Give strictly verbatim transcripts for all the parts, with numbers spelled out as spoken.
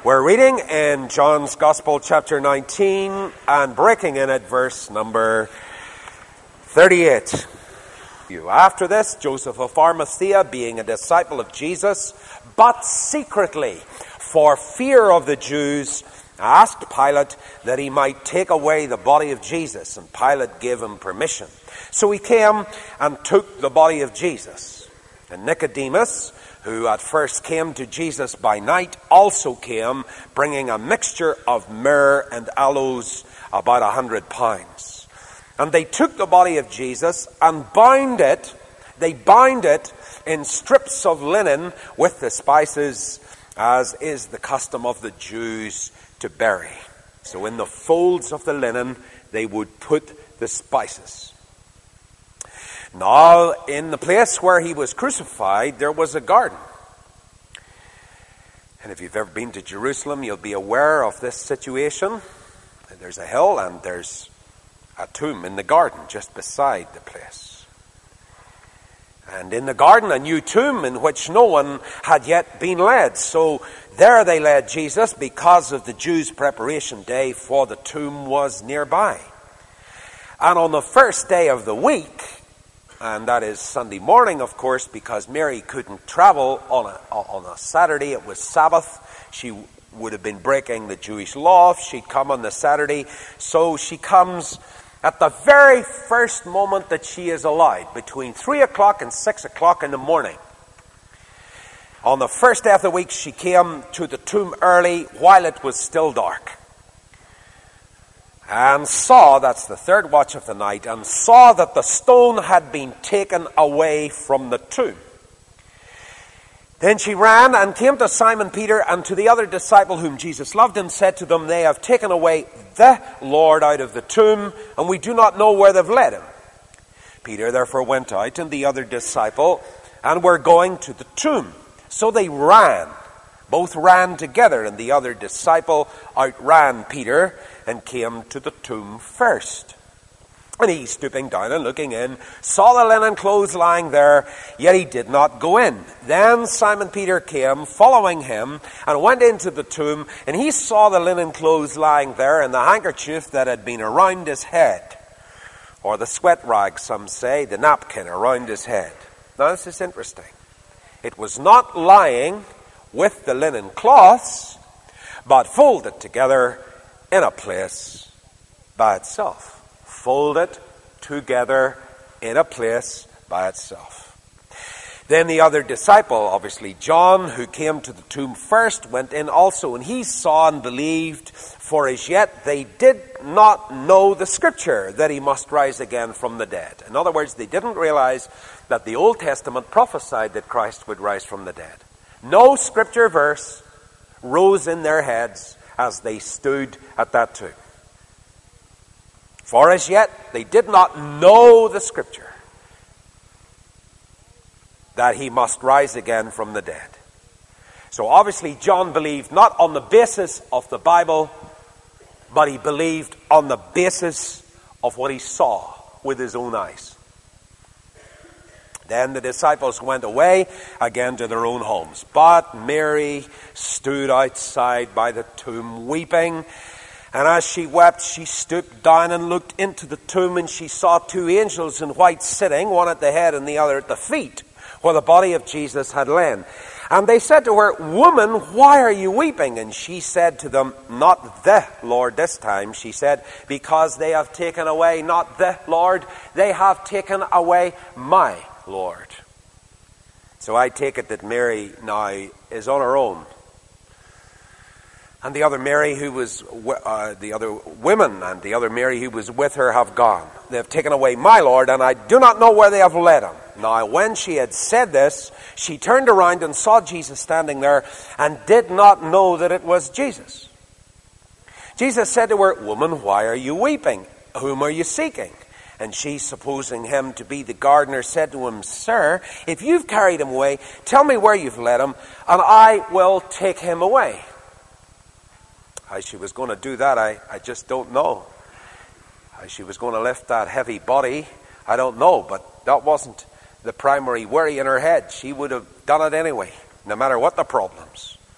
We're reading in John's Gospel, chapter nineteen, and breaking in at verse number thirty-eight. After this, Joseph of Arimathea, being a disciple of Jesus, but secretly, for fear of the Jews, asked Pilate that he might take away the body of Jesus, and Pilate gave him permission. So he came and took the body of Jesus. And Nicodemus, who at first came to Jesus by night, also came, bringing a mixture of myrrh and aloes, about a hundred pounds. And they took the body of Jesus and bound it, they bound it in strips of linen with the spices, as is the custom of the Jews to bury. So in the folds of the linen they would put the spices. Now, in the place where he was crucified, there was a garden. And if you've ever been to Jerusalem, you'll be aware of this situation. There's a hill and there's a tomb in the garden just beside the place. And in the garden, a new tomb in which no one had yet been laid. So there they laid Jesus because of the Jews' preparation day, for the tomb was nearby. And on the first day of the week, and that is Sunday morning, of course, because Mary couldn't travel on a, on a Saturday. It was Sabbath. She would have been breaking the Jewish law if she'd come on the Saturday. So she comes at the very first moment that she is allowed, between three o'clock and six o'clock in the morning. On the first day of the week, she came to the tomb early while it was still dark. And saw, that's the third watch of the night, and saw that the stone had been taken away from the tomb. Then she ran and came to Simon Peter and to the other disciple whom Jesus loved, and said to them, "They have taken away the Lord out of the tomb, and we do not know where they've laid him." Peter therefore went out, and the other disciple, and were going to the tomb. So they ran. Both ran together, and the other disciple outran Peter and came to the tomb first. And he, stooping down and looking in, saw the linen clothes lying there, yet he did not go in. Then Simon Peter came, following him, and went into the tomb, and he saw the linen clothes lying there, and the handkerchief that had been around his head, or the sweat rag, some say, the napkin around his head. Now this is interesting. It was not lying with the linen cloths, but folded together in a place by itself. Folded together in a place by itself. Then the other disciple, obviously John, who came to the tomb first, went in also, and he saw and believed, for as yet they did not know the scripture that he must rise again from the dead. In other words, they didn't realize that the Old Testament prophesied that Christ would rise from the dead. No scripture verse rose in their heads as they stood at that tomb. For as yet they did not know the scripture that he must rise again from the dead. So obviously John believed not on the basis of the Bible, but he believed on the basis of what he saw with his own eyes. Then the disciples went away again to their own homes. But Mary stood outside by the tomb weeping. And as she wept, she stooped down and looked into the tomb, and she saw two angels in white sitting, one at the head and the other at the feet, where the body of Jesus had lain. And they said to her, "Woman, why are you weeping?" And she said to them, "Not the Lord this time," she said, "because they have taken away, not the Lord, they have taken away my Lord." So I take it that Mary now is on her own. And the other Mary who was, uh, the other women and the other Mary who was with her have gone. They have taken away my Lord, and I do not know where they have laid him. Now when she had said this, she turned around and saw Jesus standing there, and did not know that it was Jesus. Jesus said to her, "Woman, why are you weeping? Whom are you seeking?" And she, supposing him to be the gardener, said to him, "Sir, if you've carried him away, tell me where you've laid him, and I will take him away." How she was going to do that, I, I just don't know. How she was going to lift that heavy body, I don't know. But that wasn't the primary worry in her head. She would have done it anyway, no matter what the problems.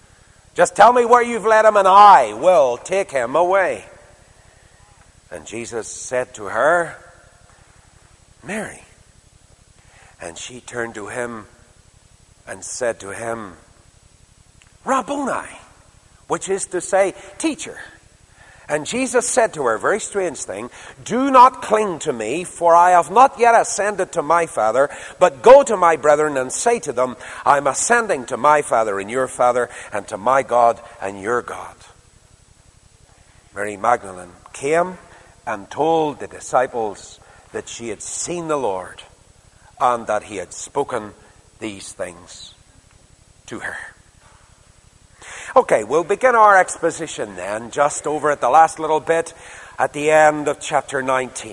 Just tell me where you've led him, and I will take him away. And Jesus said to her, Mary. And she turned to him and said to him, Rabboni, which is to say, teacher. And Jesus said to her, a very strange thing, do not cling to me, for I have not yet ascended to my Father, but go to my brethren and say to them, I am ascending to my Father and your Father, and to my God and your God. Mary Magdalene came and told the disciples that she had seen the Lord, and that he had spoken these things to her. Okay, we'll begin our exposition then, just over at the last little bit, at the end of chapter nineteen.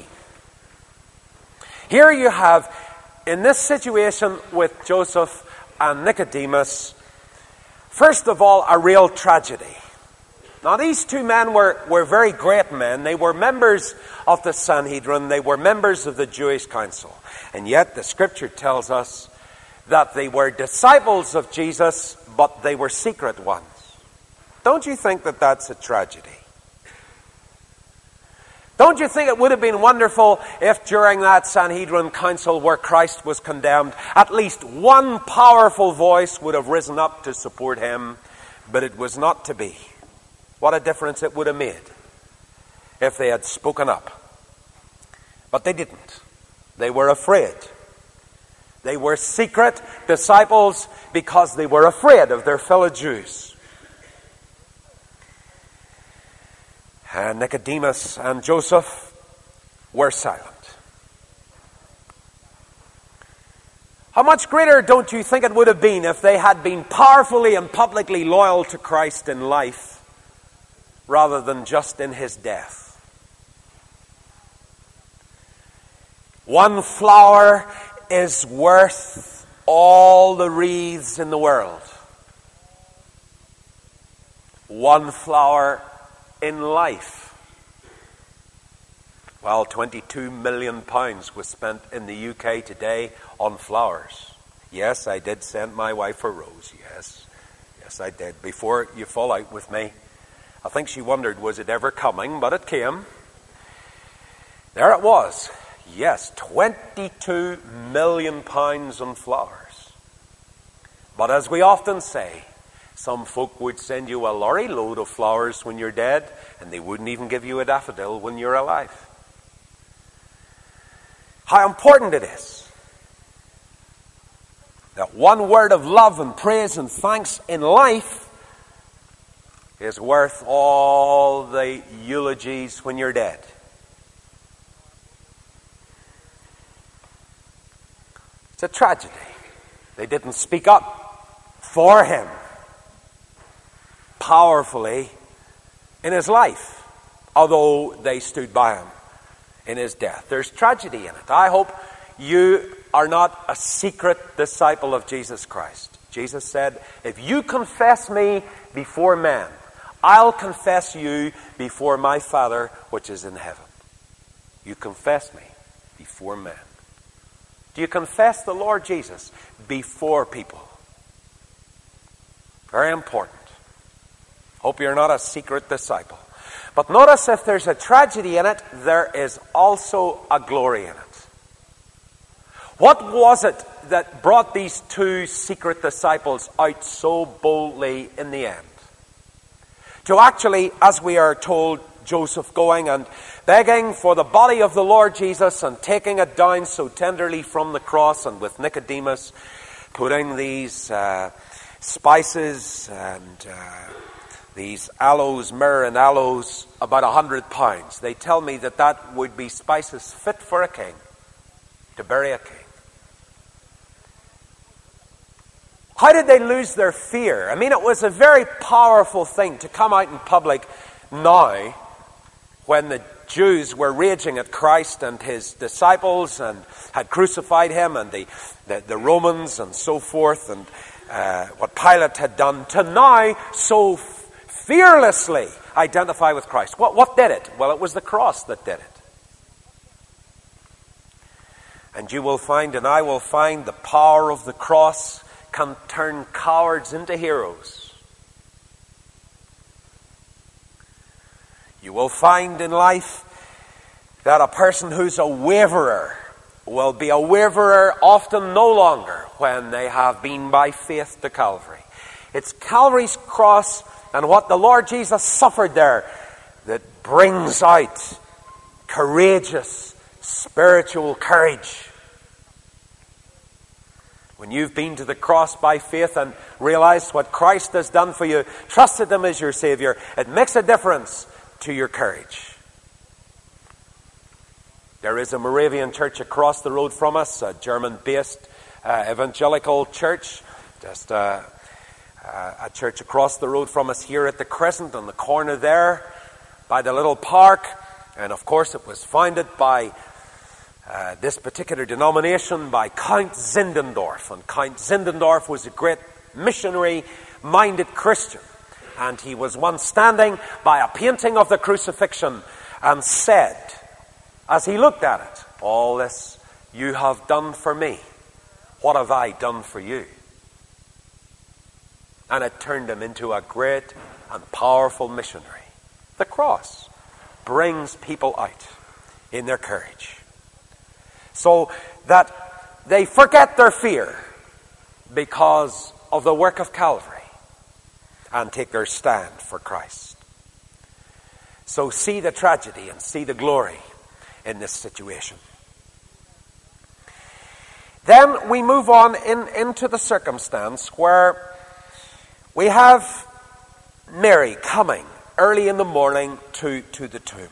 Here you have, in this situation with Joseph and Nicodemus, first of all, a real tragedy. Now, these two men were, were very great men. They were members of the Sanhedrin. They were members of the Jewish council. And yet, the Scripture tells us that they were disciples of Jesus, but they were secret ones. Don't you think that that's a tragedy? Don't you think it would have been wonderful if during that Sanhedrin council where Christ was condemned, at least one powerful voice would have risen up to support him, but it was not to be. What a difference it would have made if they had spoken up. But they didn't. They were afraid. They were secret disciples because they were afraid of their fellow Jews. And Nicodemus and Joseph were silent. How much greater don't you think it would have been if they had been powerfully and publicly loyal to Christ in life rather than just in his death? One flower is worth all the wreaths in the world. One flower in life. Well, twenty-two million pounds was spent in the U K today on flowers. Yes, I did send my wife a rose. Yes, yes, I did. Before you fall out with me, I think she wondered, was it ever coming? But it came. There it was. Yes, twenty-two million pounds on flowers. But as we often say, some folk would send you a lorry load of flowers when you're dead, and they wouldn't even give you a daffodil when you're alive. How important it is that one word of love and praise and thanks in life is worth all the eulogies when you're dead. It's a tragedy. They didn't speak up for him powerfully in his life, although they stood by him in his death. There's tragedy in it. I hope you are not a secret disciple of Jesus Christ. Jesus said, if you confess me before men, I'll confess you before my Father which is in heaven. You confess me before men. Do you confess the Lord Jesus before people? Very important. Hope you're not a secret disciple. But notice, if there's a tragedy in it, there is also a glory in it. What was it that brought these two secret disciples out so boldly in the end? To actually, as we are told, Joseph going and begging for the body of the Lord Jesus and taking it down so tenderly from the cross, and with Nicodemus putting these uh, spices and uh, these aloes, myrrh and aloes, about a hundred pounds. They tell me that that would be spices fit for a king, to bury a king. How did they lose their fear? I mean, it was a very powerful thing to come out in public now when the Jews were raging at Christ and his disciples and had crucified him, and the, the, the Romans and so forth, and uh, what Pilate had done, to now so fearlessly identify with Christ. What, what did it? Well, it was the cross that did it. And you will find, and I will find, the power of the cross can turn cowards into heroes. You will find in life that a person who's a waverer will be a waverer often no longer when they have been by faith to Calvary. It's Calvary's cross and what the Lord Jesus suffered there that brings out courageous spiritual courage. When you've been to the cross by faith and realized what Christ has done for you, trusted Him as your Savior, it makes a difference to your courage. There is a Moravian church across the road from us, a German-based uh, evangelical church, just uh, uh, a church across the road from us here at the Crescent on the corner there by the little park. And of course it was founded by uh, this particular denomination by Count Zinzendorf. And Count Zinzendorf was a great missionary-minded Christian. And he was once standing by a painting of the crucifixion and said, as he looked at it, all this you have done for me, what have I done for you? And it turned him into a great and powerful missionary. The cross brings people out in their courage, so that they forget their fear because of the work of Calvary and take their stand for Christ. So see the tragedy and see the glory in this situation. Then we move on in, into the circumstance where we have Mary coming early in the morning to, to the tomb.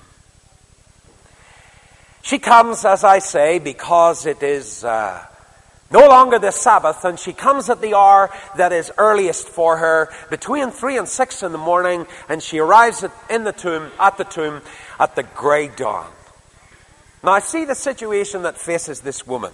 She comes, as I say, because it is uh, no longer the Sabbath, and she comes at the hour that is earliest for her, between three and six in the morning, and she arrives at, in the tomb, at the tomb at the grey dawn. Now I see the situation that faces this woman.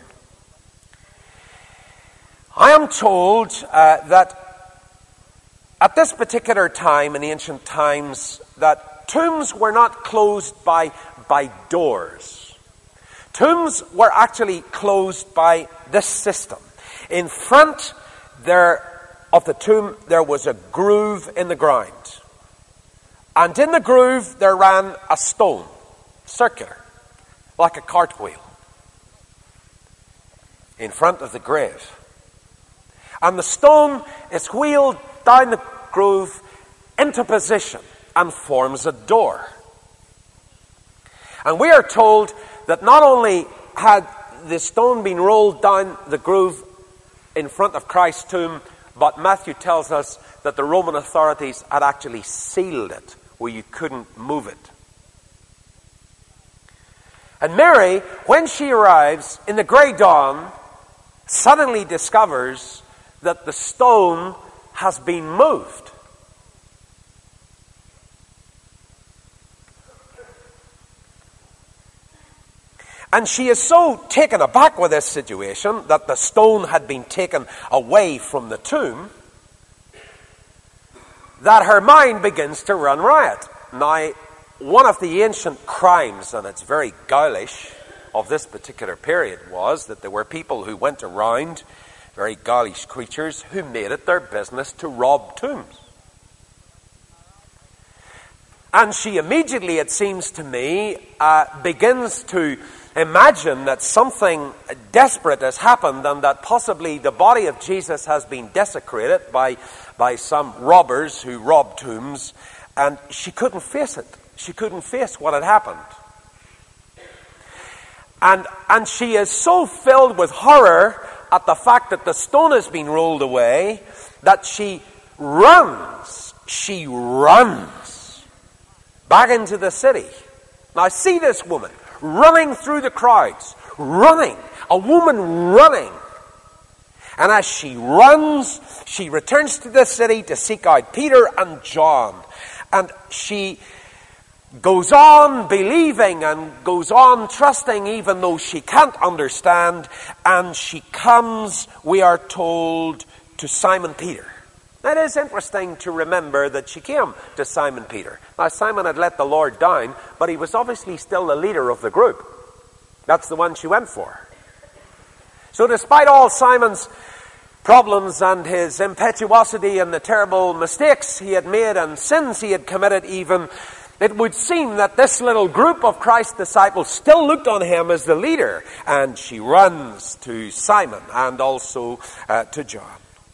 I am told uh, that at this particular time in ancient times that tombs were not closed by, by doors. Tombs were actually closed by this system. In front there of the tomb there was a groove in the ground. And in the groove there ran a stone, circular, like a cartwheel, in front of the grave. And the stone is wheeled down the groove into position and forms a door. And we are told that not only had the stone been rolled down the groove in front of Christ's tomb, but Matthew tells us that the Roman authorities had actually sealed it where you couldn't move it. And Mary, when she arrives in the grey dawn, suddenly discovers that the stone has been moved. And she is so taken aback with this situation, that the stone had been taken away from the tomb, that her mind begins to run riot. Now, one of the ancient crimes, and it's very ghoulish, of this particular period was that there were people who went around, very ghoulish creatures, who made it their business to rob tombs. And she immediately, it seems to me, uh, begins to imagine that something desperate has happened and that possibly the body of Jesus has been desecrated by, by some robbers who robbed tombs, and she couldn't face it. She couldn't face what had happened. And, and she is so filled with horror at the fact that the stone has been rolled away that she runs, she runs back into the city. Now see this woman running through the crowds, running, a woman running. And as she runs, she returns to the city to seek out Peter and John. And she goes on believing and goes on trusting even though she can't understand. And she comes, we are told, to Simon Peter. Now, it is interesting to remember that she came to Simon Peter. Now, Simon had let the Lord down, but he was obviously still the leader of the group. That's the one she went for. So despite all Simon's problems and his impetuosity and the terrible mistakes he had made and sins he had committed even, it would seem that this little group of Christ's disciples still looked on him as the leader. And she runs to Simon and also uh, to John,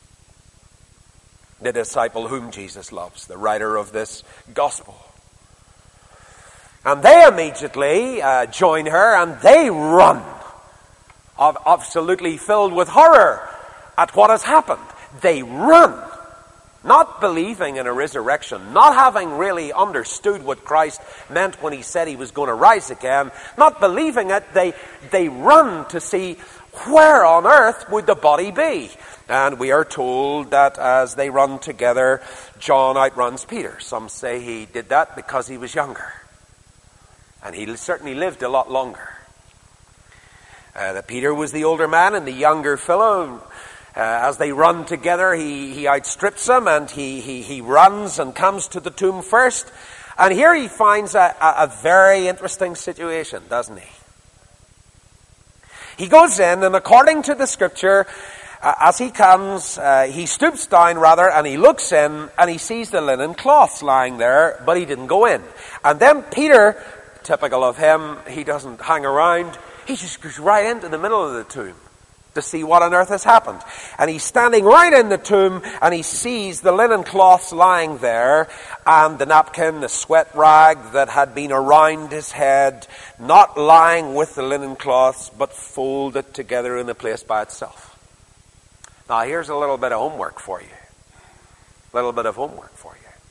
the disciple whom Jesus loves, the writer of this gospel. And they immediately uh, join her, and they run, absolutely filled with horror at what has happened. They run, not believing in a resurrection, not having really understood what Christ meant when he said he was going to rise again, not believing it. They, they run to see where on earth would the body be. And we are told that as they run together, John outruns Peter. Some say he did that because he was younger. And he certainly lived a lot longer. Uh, that Peter was the older man and the younger fellow. Uh, as they run together, he, he outstrips him, and he, he, he runs and comes to the tomb first. And here he finds a, a, a very interesting situation, doesn't he? He goes in, and according to the scripture, uh, as he comes, uh, he stoops down rather, and he looks in, and he sees the linen cloths lying there, but he didn't go in. And then Peter, typical of him, he doesn't hang around. He just goes right into the middle of the tomb to see what on earth has happened. And he's standing right in the tomb, and he sees the linen cloths lying there, and the napkin, the sweat rag that had been around his head, not lying with the linen cloths, but folded together in a place by itself. Now here's a little bit of homework for you. A little bit of homework for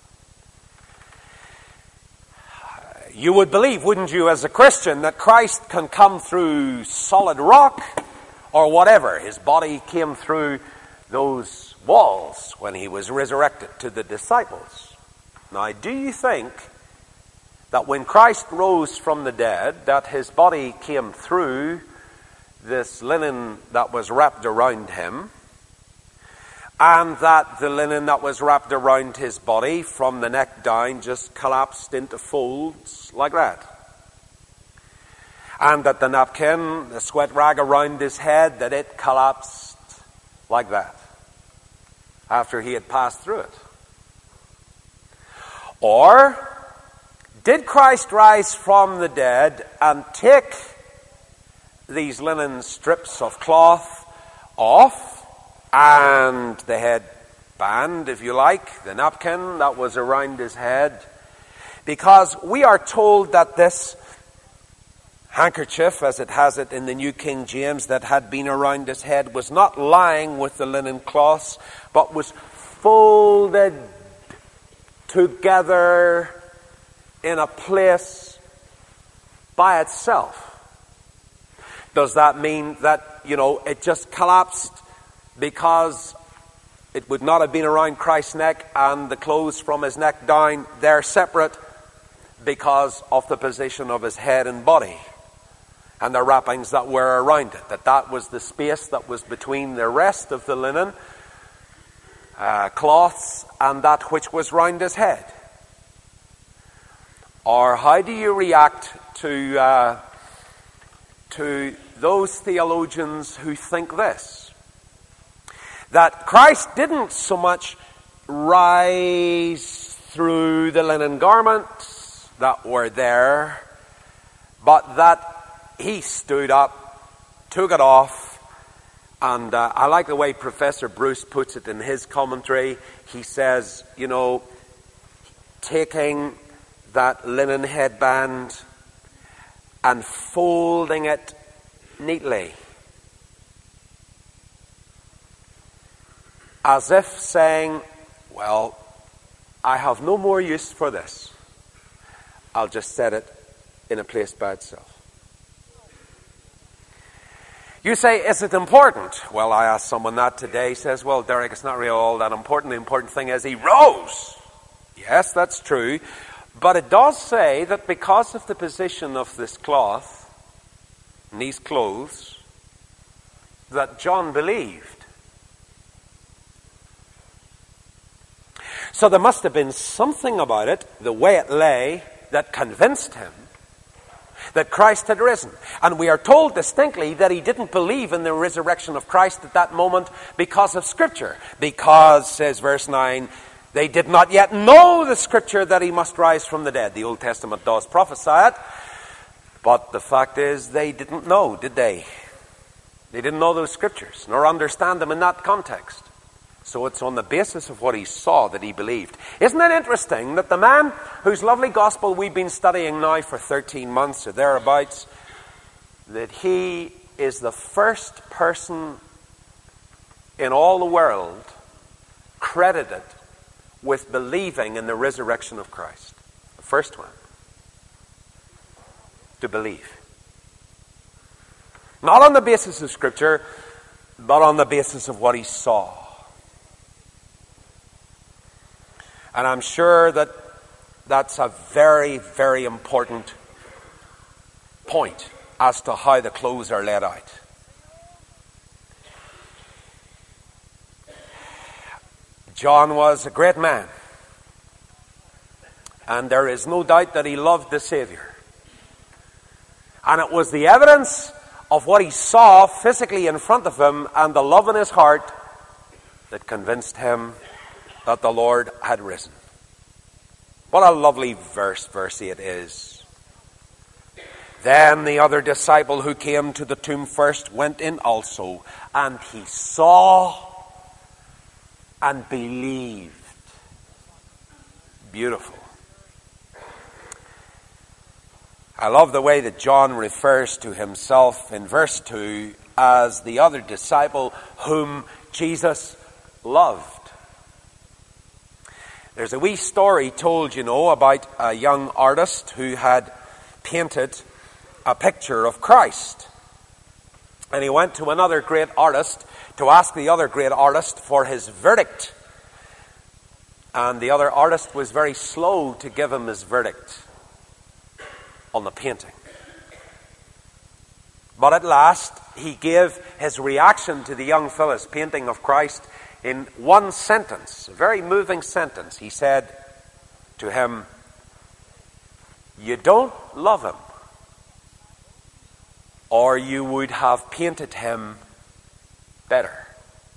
you. You would believe, wouldn't you, as a Christian, that Christ can come through solid rock or whatever. His body came through those walls when he was resurrected to the disciples. Now, do you think that when Christ rose from the dead, that his body came through this linen that was wrapped around him, and that the linen that was wrapped around his body from the neck down just collapsed into folds like that? And that the napkin, the sweat rag around his head, that it collapsed like that after he had passed through it? Or did Christ rise from the dead and take these linen strips of cloth off, and the head band, if you like, the napkin that was around his head? Because we are told that this handkerchief, as it has it in the New King James, that had been around his head was not lying with the linen cloths, but was folded together in a place by itself. Does that mean that, you know, it just collapsed because it would not have been around Christ's neck, and the clothes from his neck down, they're separate because of the position of his head and body and the wrappings that were around it? That that was the space that was between the rest of the linen uh, cloths and that which was round his head? Or how do you react to uh, to those theologians who think this? That Christ didn't so much rise through the linen garments that were there, but that he stood up, took it off, and uh, I like the way Professor Bruce puts it in his commentary. He says, you know, taking that linen headband and folding it neatly, as if saying, well, I have no more use for this. I'll just set it in a place by itself. You say, is it important? Well, I asked someone that today. He says, well, Derek, it's not really all that important. The important thing is he rose. Yes, that's true. But it does say that because of the position of this cloth and these clothes, that John believed. So there must have been something about it, the way it lay, that convinced him that Christ had risen. And we are told distinctly that he didn't believe in the resurrection of Christ at that moment because of Scripture. Because, says verse nine, They did not yet know the scripture that he must rise from the dead. The Old Testament does prophesy it. But the fact is, they didn't know, did they? They didn't know those scriptures, nor understand them in that context. So it's on the basis of what he saw that he believed. Isn't it interesting that the man whose lovely gospel we've been studying now for thirteen months or thereabouts, that he is the first person in all the world credited with believing in the resurrection of Christ. The first one to believe. Not on the basis of Scripture, but on the basis of what he saw. And I'm sure that that's a very, very important point as to how the clothes are laid out. John was a great man, and there is no doubt that he loved the Savior. And it was the evidence of what he saw physically in front of him and the love in his heart that convinced him that the Lord had risen. What a lovely verse, verse eight is. Then the other disciple who came to the tomb first went in also, and he saw and believed. Beautiful. I love the way that John refers to himself in verse two as the other disciple whom Jesus loved. There's a wee story told, you know, about a young artist who had painted a picture of Christ. And he went to another great artist to ask the other great artist for his verdict. And the other artist was very slow to give him his verdict on the painting. But at last, he gave his reaction to the young fellow's painting of Christ in one sentence, a very moving sentence. He said to him, "You don't love him, or you would have painted him better."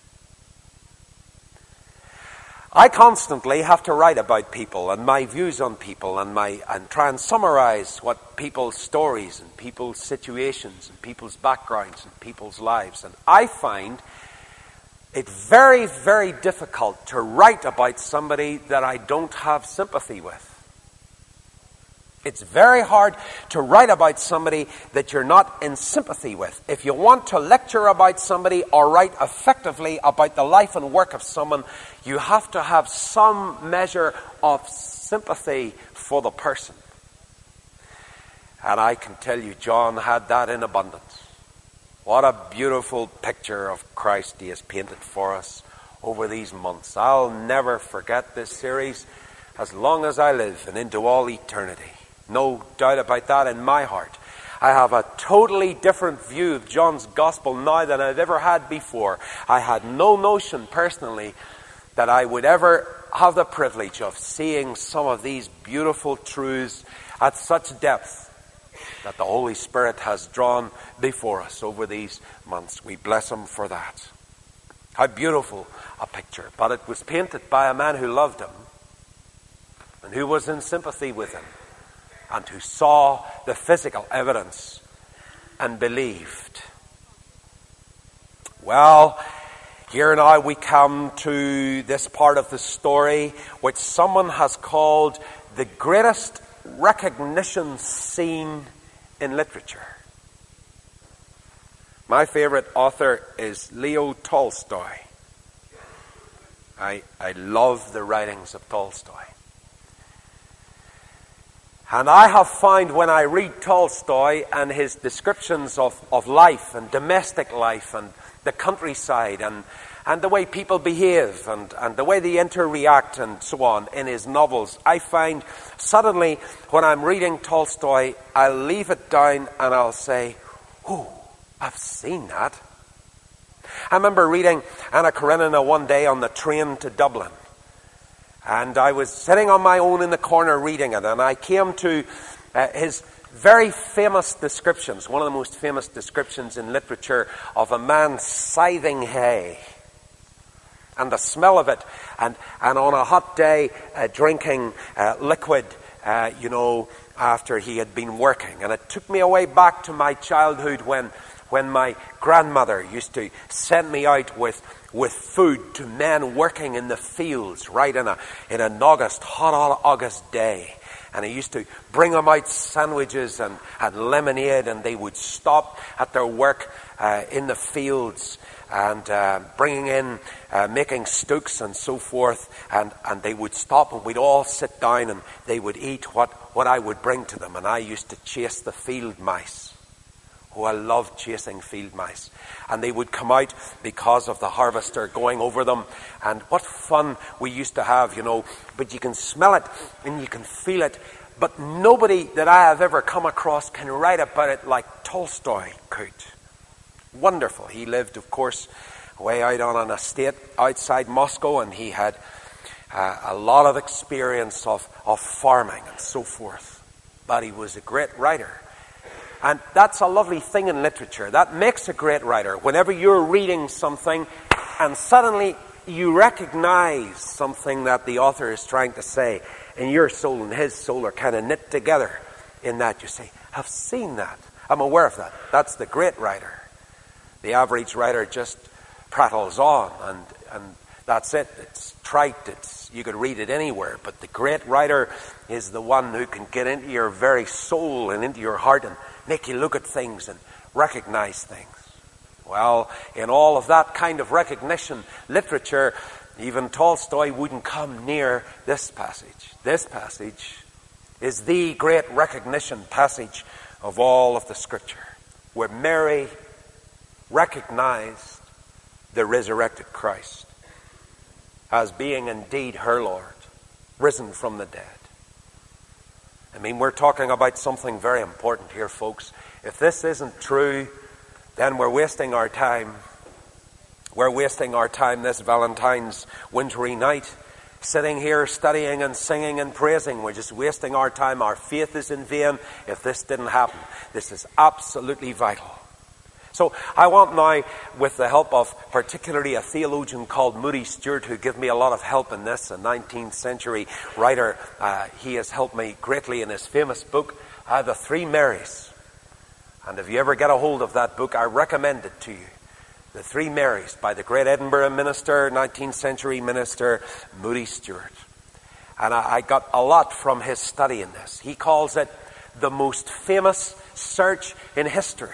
I constantly have to write about people and my views on people and my and try and summarize what people's stories and people's situations and people's backgrounds and people's lives. And I find it very, very difficult to write about somebody that I don't have sympathy with. It's very hard to write about somebody that you're not in sympathy with. If you want to lecture about somebody or write effectively about the life and work of someone, you have to have some measure of sympathy for the person. And I can tell you, John had that in abundance. What a beautiful picture of Christ he has painted for us over these months. I'll never forget this series as long as I live and into all eternity. No doubt about that in my heart. I have a totally different view of John's gospel now than I've ever had before. I had no notion personally that I would ever have the privilege of seeing some of these beautiful truths at such depth that the Holy Spirit has drawn before us over these months. We bless him for that. How beautiful a picture. But it was painted by a man who loved him and who was in sympathy with him, and who saw the physical evidence and believed. Well, here now we come to this part of the story which someone has called the greatest recognition scene in literature. My favorite author is Leo Tolstoy. I, I love the writings of Tolstoy. And I have found when I read Tolstoy and his descriptions of, of life and domestic life and the countryside and, and the way people behave and, and the way they interact and so on in his novels, I find suddenly when I'm reading Tolstoy, I'll leave it down and I'll say, "Oh, I've seen that." I remember reading Anna Karenina one day on the train to Dublin. And I was sitting on my own in the corner reading it, and I came to uh, his very famous descriptions, one of the most famous descriptions in literature of a man scything hay. and the smell of it, and, and on a hot day uh, drinking uh, liquid, uh, you know, after he had been working. And it took me away back to my childhood when, when my grandmother used to send me out with, with food to men working in the fields, right in, a, in an August, hot August day. And he used to bring them out sandwiches and, and lemonade, and they would stop at their work uh, in the fields and uh, bringing in, uh, making stooks and so forth, and, and they would stop and we'd all sit down and they would eat what, what I would bring to them. And I used to chase the field mice. Oh, I loved chasing field mice. And they would come out because of the harvester going over them. And what fun we used to have, you know. But you can smell it and you can feel it. But nobody that I have ever come across can write about it like Tolstoy could. Wonderful. He lived, of course, way out on an estate outside Moscow, and he had uh, a lot of experience of, of farming and so forth. But he was a great writer. And that's a lovely thing in literature. That makes a great writer. Whenever you're reading something and suddenly you recognize something that the author is trying to say, and your soul and his soul are kind of knit together in that, you say, I've seen that. I'm aware of that. That's the great writer. The average writer just prattles on, and, and that's it. It's trite. It's, you could read it anywhere. But the great writer is the one who can get into your very soul and into your heart and make you look at things and recognize things. Well, in all of that kind of recognition literature, even Tolstoy wouldn't come near this passage. This passage is the great recognition passage of all of the Scripture, where Mary recognized the resurrected Christ as being indeed her Lord, risen from the dead. I mean, we're talking about something very important here, folks. If this isn't true, then we're wasting our time. We're wasting our time this Valentine's wintry night, sitting here studying and singing and praising. We're just wasting our time. Our faith is in vain if this didn't happen. This is absolutely vital. So I want now, with the help of particularly a theologian called Moody Stewart, who gave me a lot of help in this, a nineteenth century writer. Uh, he has helped me greatly in his famous book, uh, The Three Marys. And if you ever get a hold of that book, I recommend it to you. The Three Marys, by the great Edinburgh minister, nineteenth century minister, Moody Stewart. And I, I got a lot from his study in this. He calls it the most famous search in history.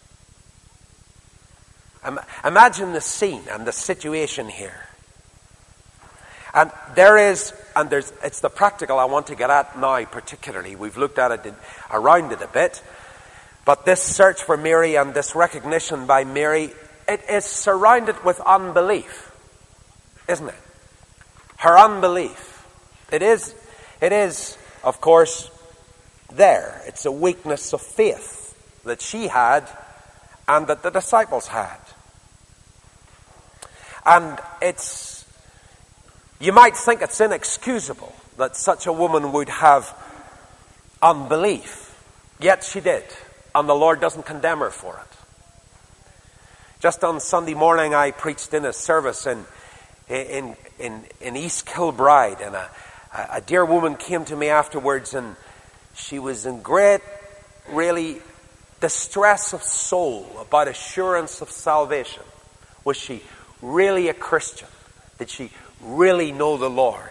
Imagine the scene and the situation here. And there is, and there's, it's the practical I want to get at now particularly. We've looked at it, in, around it a bit. But this search for Mary and this recognition by Mary, it is surrounded with unbelief, isn't it? Her unbelief. It is, it is, of course, there. It's a weakness of faith that she had and that the disciples had. And it's, you might think it's inexcusable that such a woman would have unbelief. Yet she did. And the Lord doesn't condemn her for it. Just on Sunday morning, I preached in a service in, in, in, in East Kilbride. And a, a dear woman came to me afterwards, and she was in great, really, distress of soul about assurance of salvation. Was she really a Christian? Did she really know the Lord?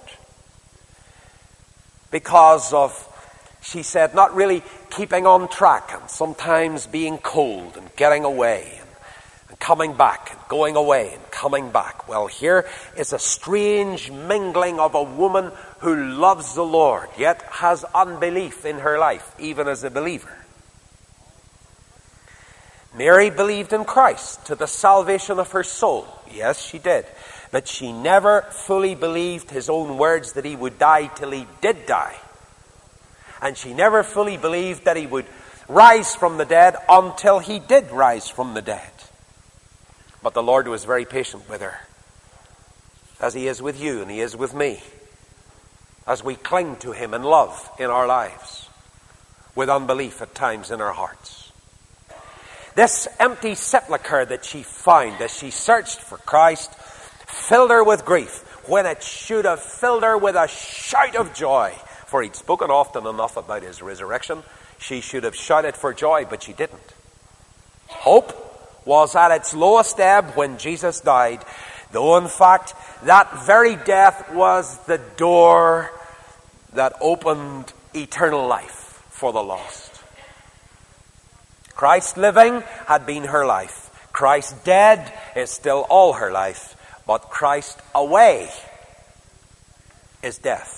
Because of, she said, not really keeping on track and sometimes being cold and getting away and, and coming back and going away and coming back. Well, here is a strange mingling of a woman who loves the Lord yet has unbelief in her life, even as a believer. Mary believed in Christ to the salvation of her soul. Yes, she did. But she never fully believed his own words that he would die till he did die. And she never fully believed that he would rise from the dead until he did rise from the dead. But the Lord was very patient with her, as he is with you and he is with me, as we cling to him in love in our lives, with unbelief at times in our hearts. This empty sepulchre that she found as she searched for Christ filled her with grief, when it should have filled her with a shout of joy. For he'd spoken often enough about his resurrection. She should have shouted for joy, but she didn't. Hope was at its lowest ebb when Jesus died, though in fact that very death was the door that opened eternal life for the lost. Christ living had been her life. Christ dead is still all her life. But Christ away is death.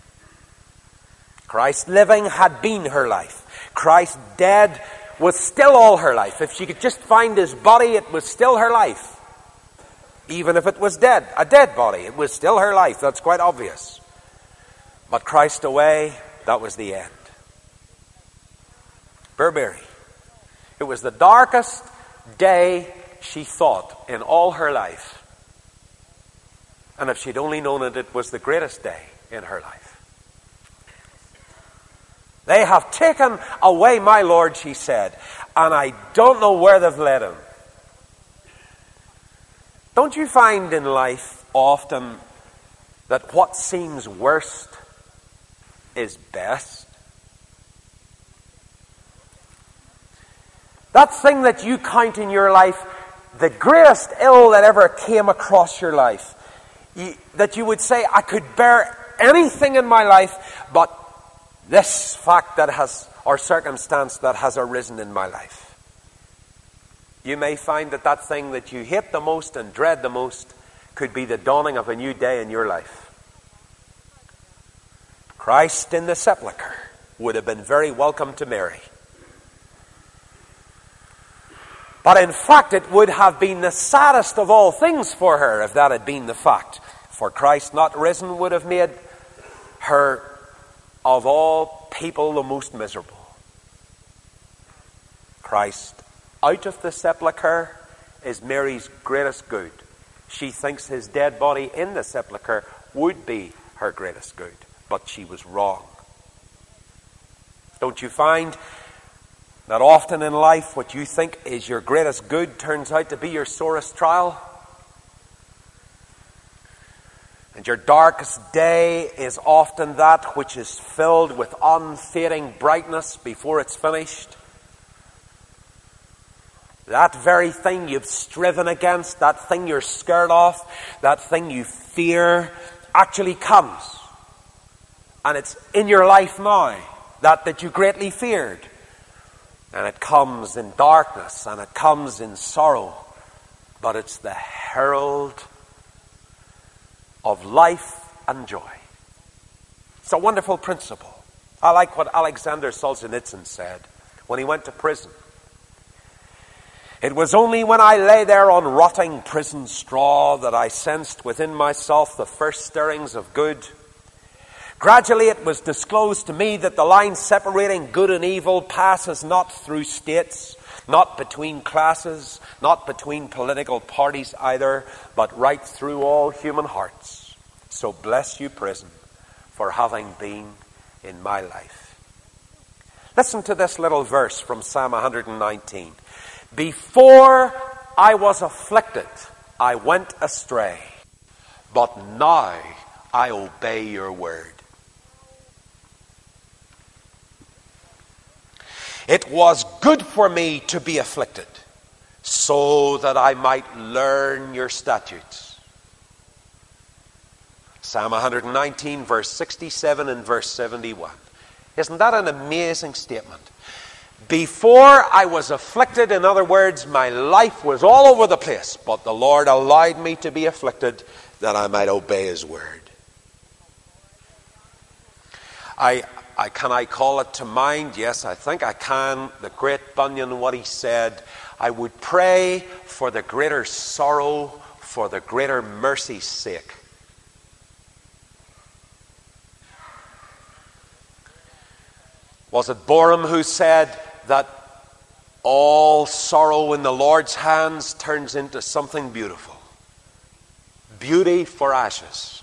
Christ living had been her life. Christ dead was still all her life. If she could just find his body, it was still her life. Even if it was dead, a dead body, it was still her life. That's quite obvious. But Christ away, that was the end. Burberry. It was the darkest day, she thought, in all her life. And if she'd only known it, it was the greatest day in her life. They have taken away my Lord, she said, and I don't know where they've led him. Don't you find in life often that what seems worst is best? That thing that you count in your life, the greatest ill that ever came across your life, you, that you would say, I could bear anything in my life, but this fact that has, or circumstance that has arisen in my life. You may find that that thing that you hate the most and dread the most could be the dawning of a new day in your life. Christ in the sepulchre would have been very welcome to Mary. But in fact, it would have been the saddest of all things for her if that had been the fact. For Christ not risen would have made her, of all people, the most miserable. Christ out of the sepulchre is Mary's greatest good. She thinks his dead body in the sepulchre would be her greatest good. But she was wrong. Don't you find that often in life what you think is your greatest good turns out to be your sorest trial? And your darkest day is often that which is filled with unfading brightness before it's finished. That very thing you've striven against, that thing you're scared of, that thing you fear, actually comes. And it's in your life now, that that you greatly feared. And it comes in darkness, and it comes in sorrow. But it's the herald of life and joy. It's a wonderful principle. I like what Alexander Solzhenitsyn said when he went to prison. It was only when I lay there on rotting prison straw that I sensed within myself the first stirrings of good. Gradually it was disclosed to me that the line separating good and evil passes not through states, not between classes, not between political parties either, but right through all human hearts. So bless you, prison, for having been in my life. Listen to this little verse from Psalm one nineteen. Before I was afflicted, I went astray, but now I obey your word. It was good for me to be afflicted, so that I might learn your statutes. Psalm one nineteen, verse sixty-seven and verse seventy-one. Isn't that an amazing statement? Before I was afflicted, in other words, my life was all over the place, but the Lord allowed me to be afflicted that I might obey his word. I, I can I call it to mind? Yes, I think I can. The great Bunyan, what he said, I would pray for the greater sorrow, for the greater mercy's sake. Was it Borum who said that all sorrow in the Lord's hands turns into something beautiful? Beauty for ashes.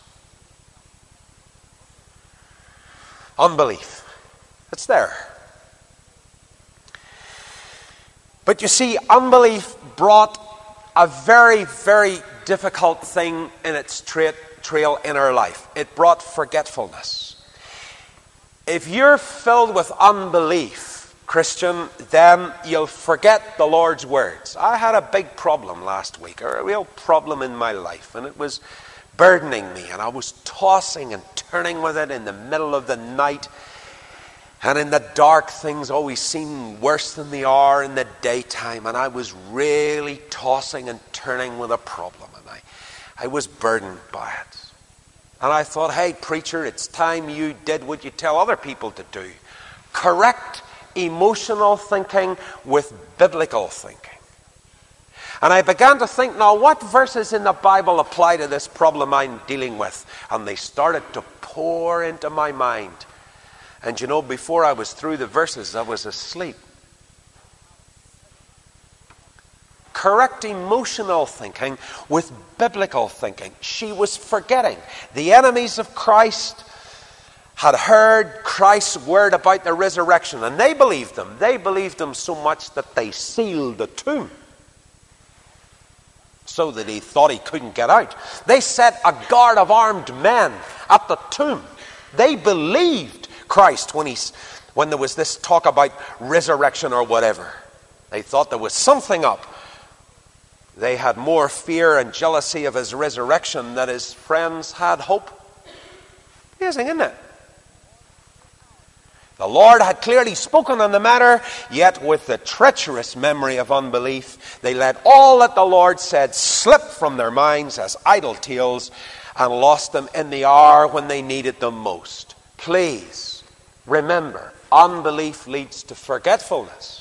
Unbelief. It's there. But you see, unbelief brought a very, very difficult thing in its tra- trail in our life. It brought forgetfulness. If you're filled with unbelief, Christian, then you'll forget the Lord's words. I had a big problem last week, or a real problem in my life, and it was burdening me, and I was tossing and turning with it in the middle of the night. And in the dark, things always seem worse than they are in the daytime. And I was really tossing and turning with a problem. And I, I was burdened by it. And I thought, hey, preacher, it's time you did what you tell other people to do. Correct emotional thinking with biblical thinking. And I began to think, now, what verses in the Bible apply to this problem I'm dealing with? And they started to pour into my mind. And you know, before I was through the verses, I was asleep. Correct emotional thinking with biblical thinking. She was forgetting. The enemies of Christ had heard Christ's word about the resurrection, and they believed him. They believed him so much that they sealed the tomb, so that he thought he couldn't get out. They set a guard of armed men at the tomb. They believed Christ when he's when there was this talk about resurrection or whatever. They thought there was something up. They had more fear and jealousy of his resurrection than his friends had hope. Amazing, isn't it? The Lord had clearly spoken on the matter, yet with the treacherous memory of unbelief, they let all that the Lord said slip from their minds as idle tales and lost them in the hour when they needed them most. Please remember, unbelief leads to forgetfulness.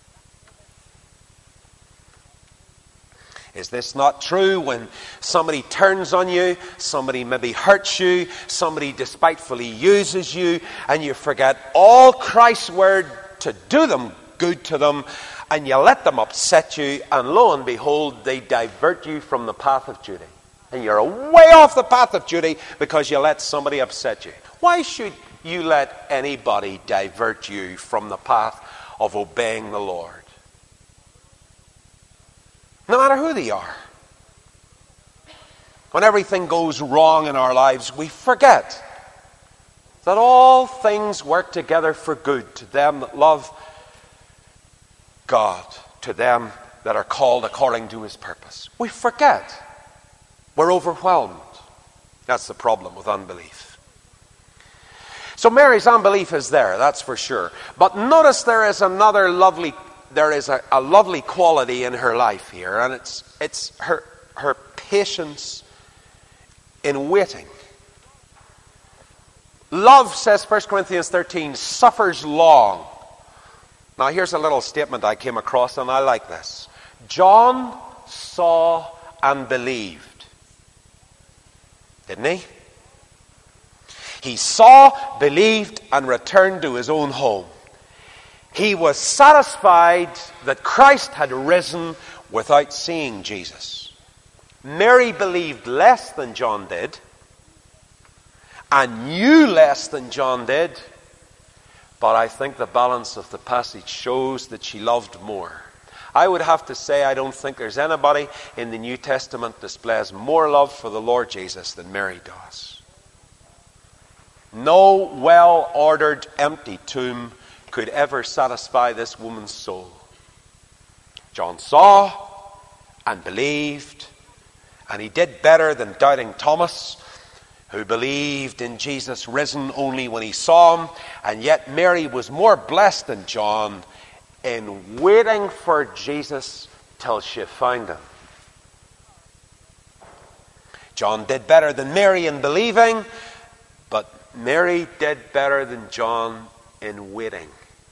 Is this not true when somebody turns on you, somebody maybe hurts you, somebody despitefully uses you, and you forget all Christ's word to do them good to them, and you let them upset you, and lo and behold, they divert you from the path of duty. And you're way off the path of duty because you let somebody upset you. Why should you let anybody divert you from the path of obeying the Lord? No matter who they are. When everything goes wrong in our lives, we forget that all things work together for good to them that love God, to them that are called according to his purpose. We forget. We're overwhelmed. That's the problem with unbelief. So Mary's unbelief is there, that's for sure. But notice there is another lovely There is a, a lovely quality in her life here, and it's it's her her patience in waiting. Love, says First Corinthians thirteen, suffers long. Now here's a little statement I came across, and I like this. John saw and believed. Didn't he? He saw, believed, and returned to his own home. He was satisfied that Christ had risen without seeing Jesus. Mary believed less than John did, and knew less than John did, but I think the balance of the passage shows that she loved more. I would have to say I don't think there's anybody in the New Testament displays more love for the Lord Jesus than Mary does. No well-ordered empty tomb could ever satisfy this woman's soul. John saw and believed, and he did better than doubting Thomas, who believed in Jesus risen only when he saw him, and yet Mary was more blessed than John in waiting for Jesus till she found him. John did better than Mary in believing, but Mary did better than John in waiting.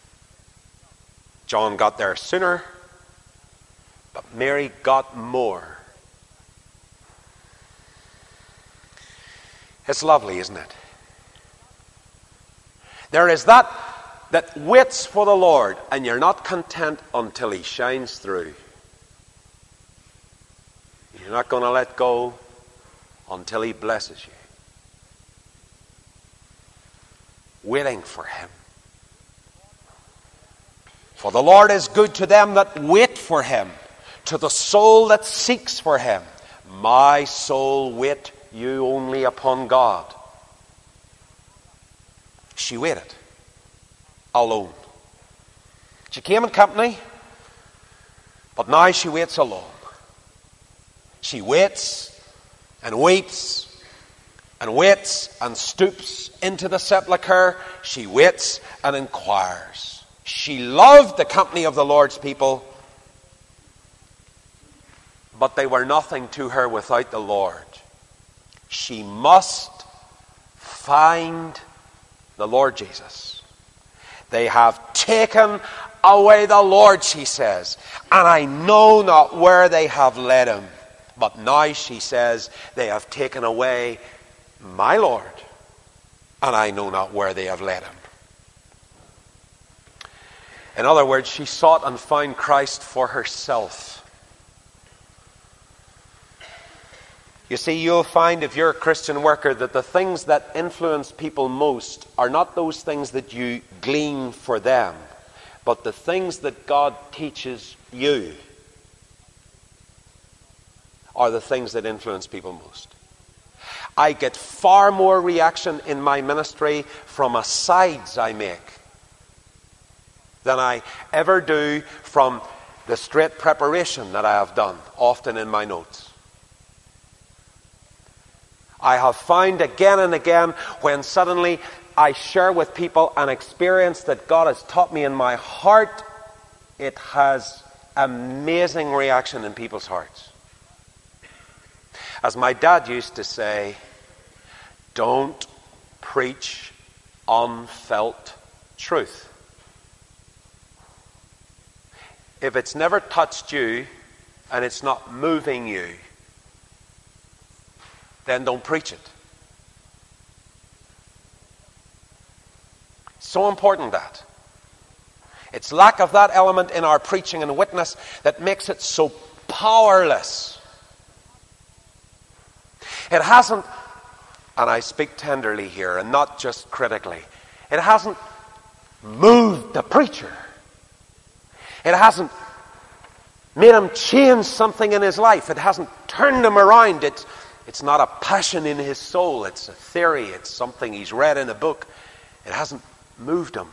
John got there sooner, but Mary got more. It's lovely, isn't it? There is that that waits for the Lord, and you're not content until he shines through. You're not going to let go until he blesses you. Waiting for him. For the Lord is good to them that wait for him, to the soul that seeks for him, my soul wait you only upon God. She waited alone. She came in company, but now she waits alone. She waits and weeps and waits and stoops into the sepulchre. She waits and inquires. She loved the company of the Lord's people, but they were nothing to her without the Lord. She must find the Lord Jesus. They have taken away the Lord, she says, and I know not where they have led him. But now, she says, they have taken away my Lord, and I know not where they have led him. In other words, she sought and found Christ for herself. You see, you'll find if you're a Christian worker that the things that influence people most are not those things that you glean for them, but the things that God teaches you are the things that influence people most. I get far more reaction in my ministry from asides I make than I ever do from the straight preparation that I have done, often in my notes. I have found again and again when suddenly I share with people an experience that God has taught me in my heart, it has amazing reaction in people's hearts. As my dad used to say, don't preach unfelt truth. If it's never touched you and it's not moving you, then don't preach it. So important that. It's lack of that element in our preaching and witness that makes it so powerless. It hasn't, and I speak tenderly here and not just critically, it hasn't moved the preacher. It hasn't made him change something in his life. It hasn't turned him around. It's, it's not a passion in his soul. It's a theory. It's something he's read in a book. It hasn't moved him.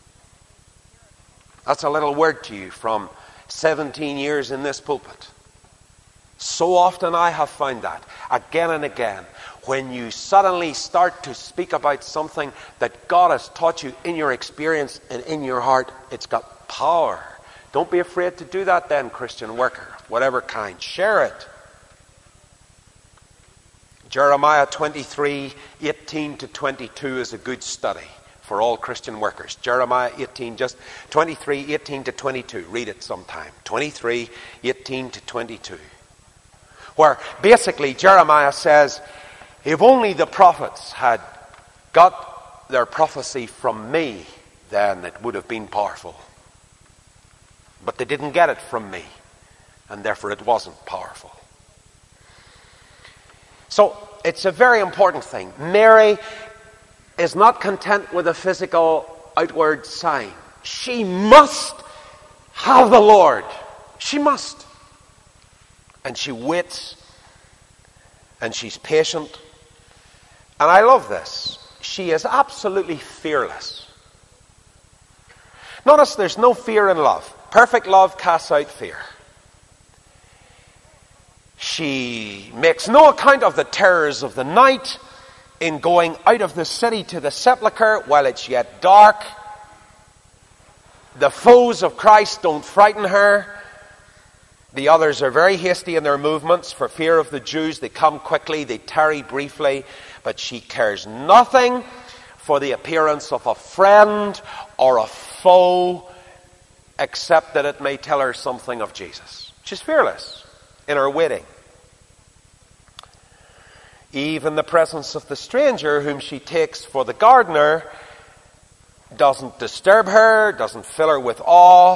That's a little word to you from seventeen years in this pulpit. So often I have found that, again and again, when you suddenly start to speak about something that God has taught you in your experience and in your heart, it's got power. Don't be afraid to do that then, Christian worker, whatever kind. Share it. Jeremiah twenty-three, eighteen to twenty-two is a good study for all Christian workers. Jeremiah eighteen, just twenty-three, eighteen to twenty-two. Read it sometime. twenty-three, eighteen to twenty-two. Where basically Jeremiah says, if only the prophets had got their prophecy from me, then it would have been powerful. But they didn't get it from me, and therefore it wasn't powerful. So it's a very important thing. Mary is not content with a physical outward sign. She must have the Lord. She must. And she waits, and she's patient. And I love this. She is absolutely fearless. Notice there's no fear in love. Perfect love casts out fear. She makes no account of the terrors of the night in going out of the city to the sepulchre while it's yet dark. The foes of Christ don't frighten her. The others are very hasty in their movements for fear of the Jews. They come quickly, they tarry briefly, but she cares nothing for the appearance of a friend or a foe, except that it may tell her something of Jesus. She's fearless in her waiting. Even the presence of the stranger whom she takes for the gardener doesn't disturb her, doesn't fill her with awe,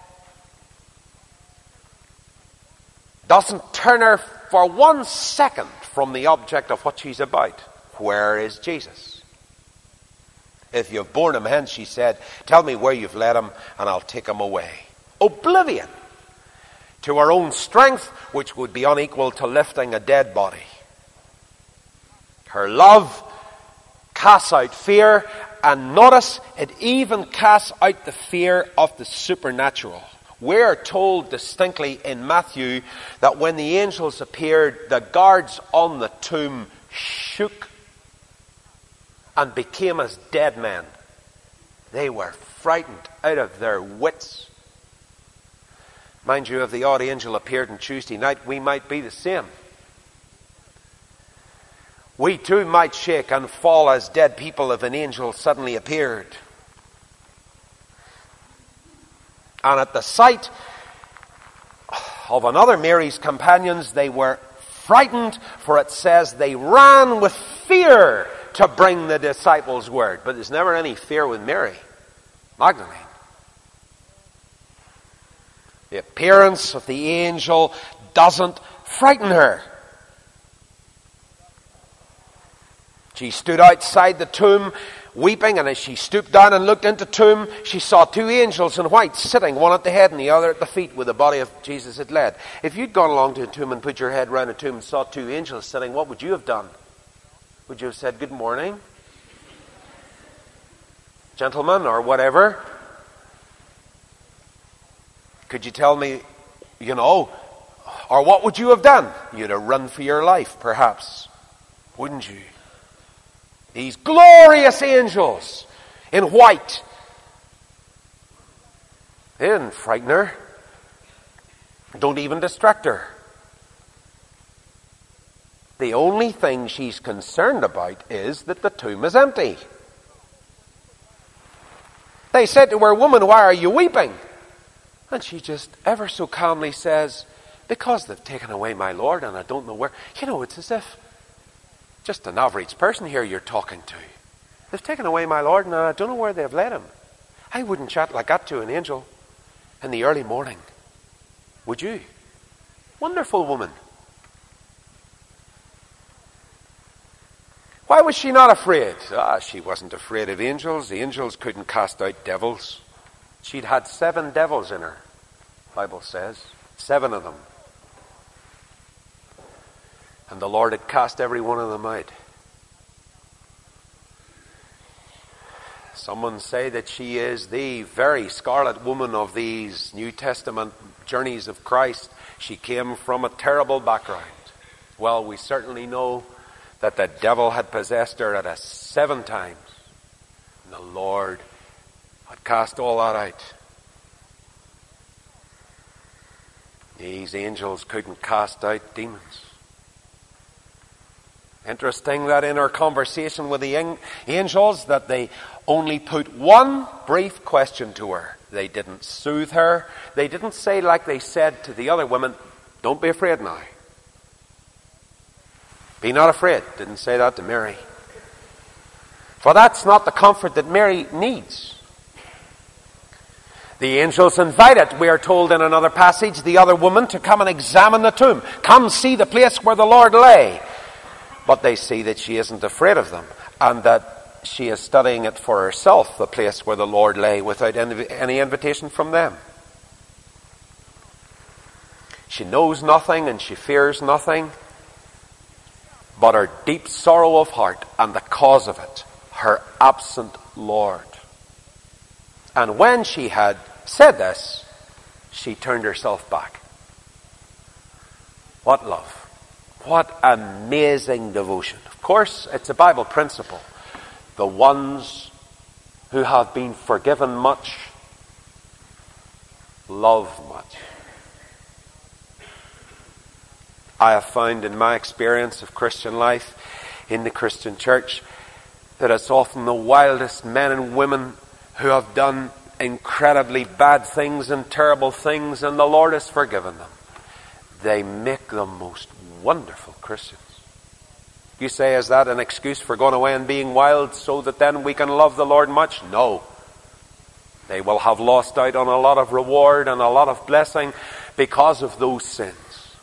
doesn't turn her for one second from the object of what she's about. Where is Jesus? If you've borne him hence, she said, tell me where you've led him and I'll take him away. Oblivion to her own strength, which would be unequal to lifting a dead body. Her love casts out fear, and notice, it even casts out the fear of the supernatural. We're told distinctly in Matthew that when the angels appeared, the guards on the tomb shook and became as dead men. They were frightened out of their wits. Mind you, if the odd angel appeared on Tuesday night, we might be the same. We too might shake and fall as dead people if an angel suddenly appeared. And at the sight of another Mary's companions, they were frightened, for it says they ran with fear to bring the disciples word. But there's never any fear with Mary Magdalene. The appearance of the angel doesn't frighten her. She stood outside the tomb weeping, and as she stooped down and looked into the tomb, she saw two angels in white sitting, one at the head and the other at the feet, where the body of Jesus had laid. If you'd gone along to a tomb and put your head round a tomb and saw two angels sitting, what would you have done? Would you have said, "Good morning, gentlemen," or whatever? Could you tell me, you know, or what would you have done? You'd have run for your life, perhaps, wouldn't you? These glorious angels in white. They didn't frighten her. Don't even distract her. The only thing she's concerned about is that the tomb is empty. They said to her, "Woman, why are you weeping?" And she just ever so calmly says, "Because they've taken away my Lord and I don't know where." You know, it's as if just an average person here you're talking to. They've taken away my Lord and I don't know where they've led him. I wouldn't chat like that to an angel in the early morning. Would you? Wonderful woman. Why was she not afraid? Ah, she wasn't afraid of angels. The angels couldn't cast out devils. She'd had seven devils in her, the Bible says. Seven of them. And the Lord had cast every one of them out. Someone say that she is the very scarlet woman of these New Testament journeys of Christ. She came from a terrible background. Well, we certainly know that the devil had possessed her at a seven times. And the Lord had cast all that out. These angels couldn't cast out demons. Interesting that in her conversation with the angels that they only put one brief question to her. They didn't soothe her. They didn't say like they said to the other women, "Don't be afraid now. Be not afraid." Didn't say that to Mary. For that's not the comfort that Mary needs. The angels invited, we are told in another passage, the other woman to come and examine the tomb. Come see the place where the Lord lay. But they see that she isn't afraid of them, and that she is studying it for herself, the place where the Lord lay, without any invitation from them. She knows nothing and she fears nothing, but her deep sorrow of heart, and the cause of it, her absent Lord. And when she had said this, she turned herself back. What love! What amazing devotion. Of course, it's a Bible principle. The ones who have been forgiven much love much. I have found in my experience of Christian life in the Christian church that it's often the wildest men and women who have done incredibly bad things and terrible things, and the Lord has forgiven them. They make the most wonderful Christians. You say, is that an excuse for going away and being wild so that then we can love the Lord much? No. They will have lost out on a lot of reward and a lot of blessing because of those sins.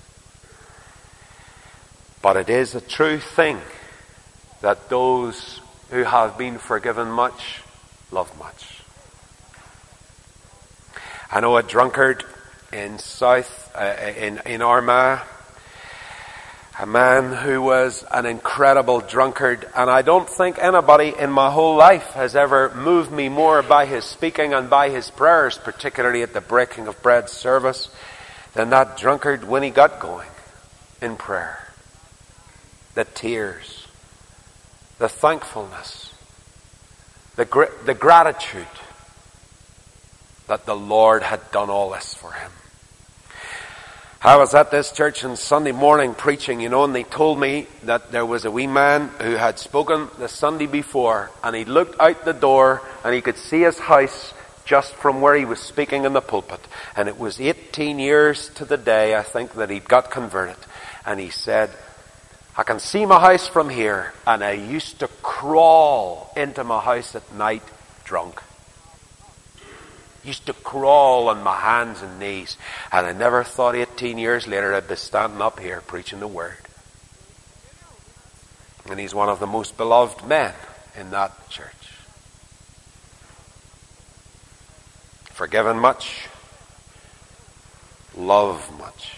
But it is a true thing that those who have been forgiven much love much. I know a drunkard in South, uh, in, in Armagh. A man who was an incredible drunkard, and I don't think anybody in my whole life has ever moved me more by his speaking and by his prayers, particularly at the breaking of bread service, than that drunkard when he got going in prayer. The tears, the thankfulness, the, gr- the gratitude that the Lord had done all this for him. I was at this church on Sunday morning preaching, you know, and they told me that there was a wee man who had spoken the Sunday before, and he looked out the door and he could see his house just from where he was speaking in the pulpit. And it was eighteen years to the day, I think, that he got converted. And he said, I can see my house from here, and I used to crawl into my house at night drunk. Used to crawl on my hands and knees, and I never thought eighteen years later I'd be standing up here preaching the Word. And he's one of the most beloved men in that church. Forgiven much, love much.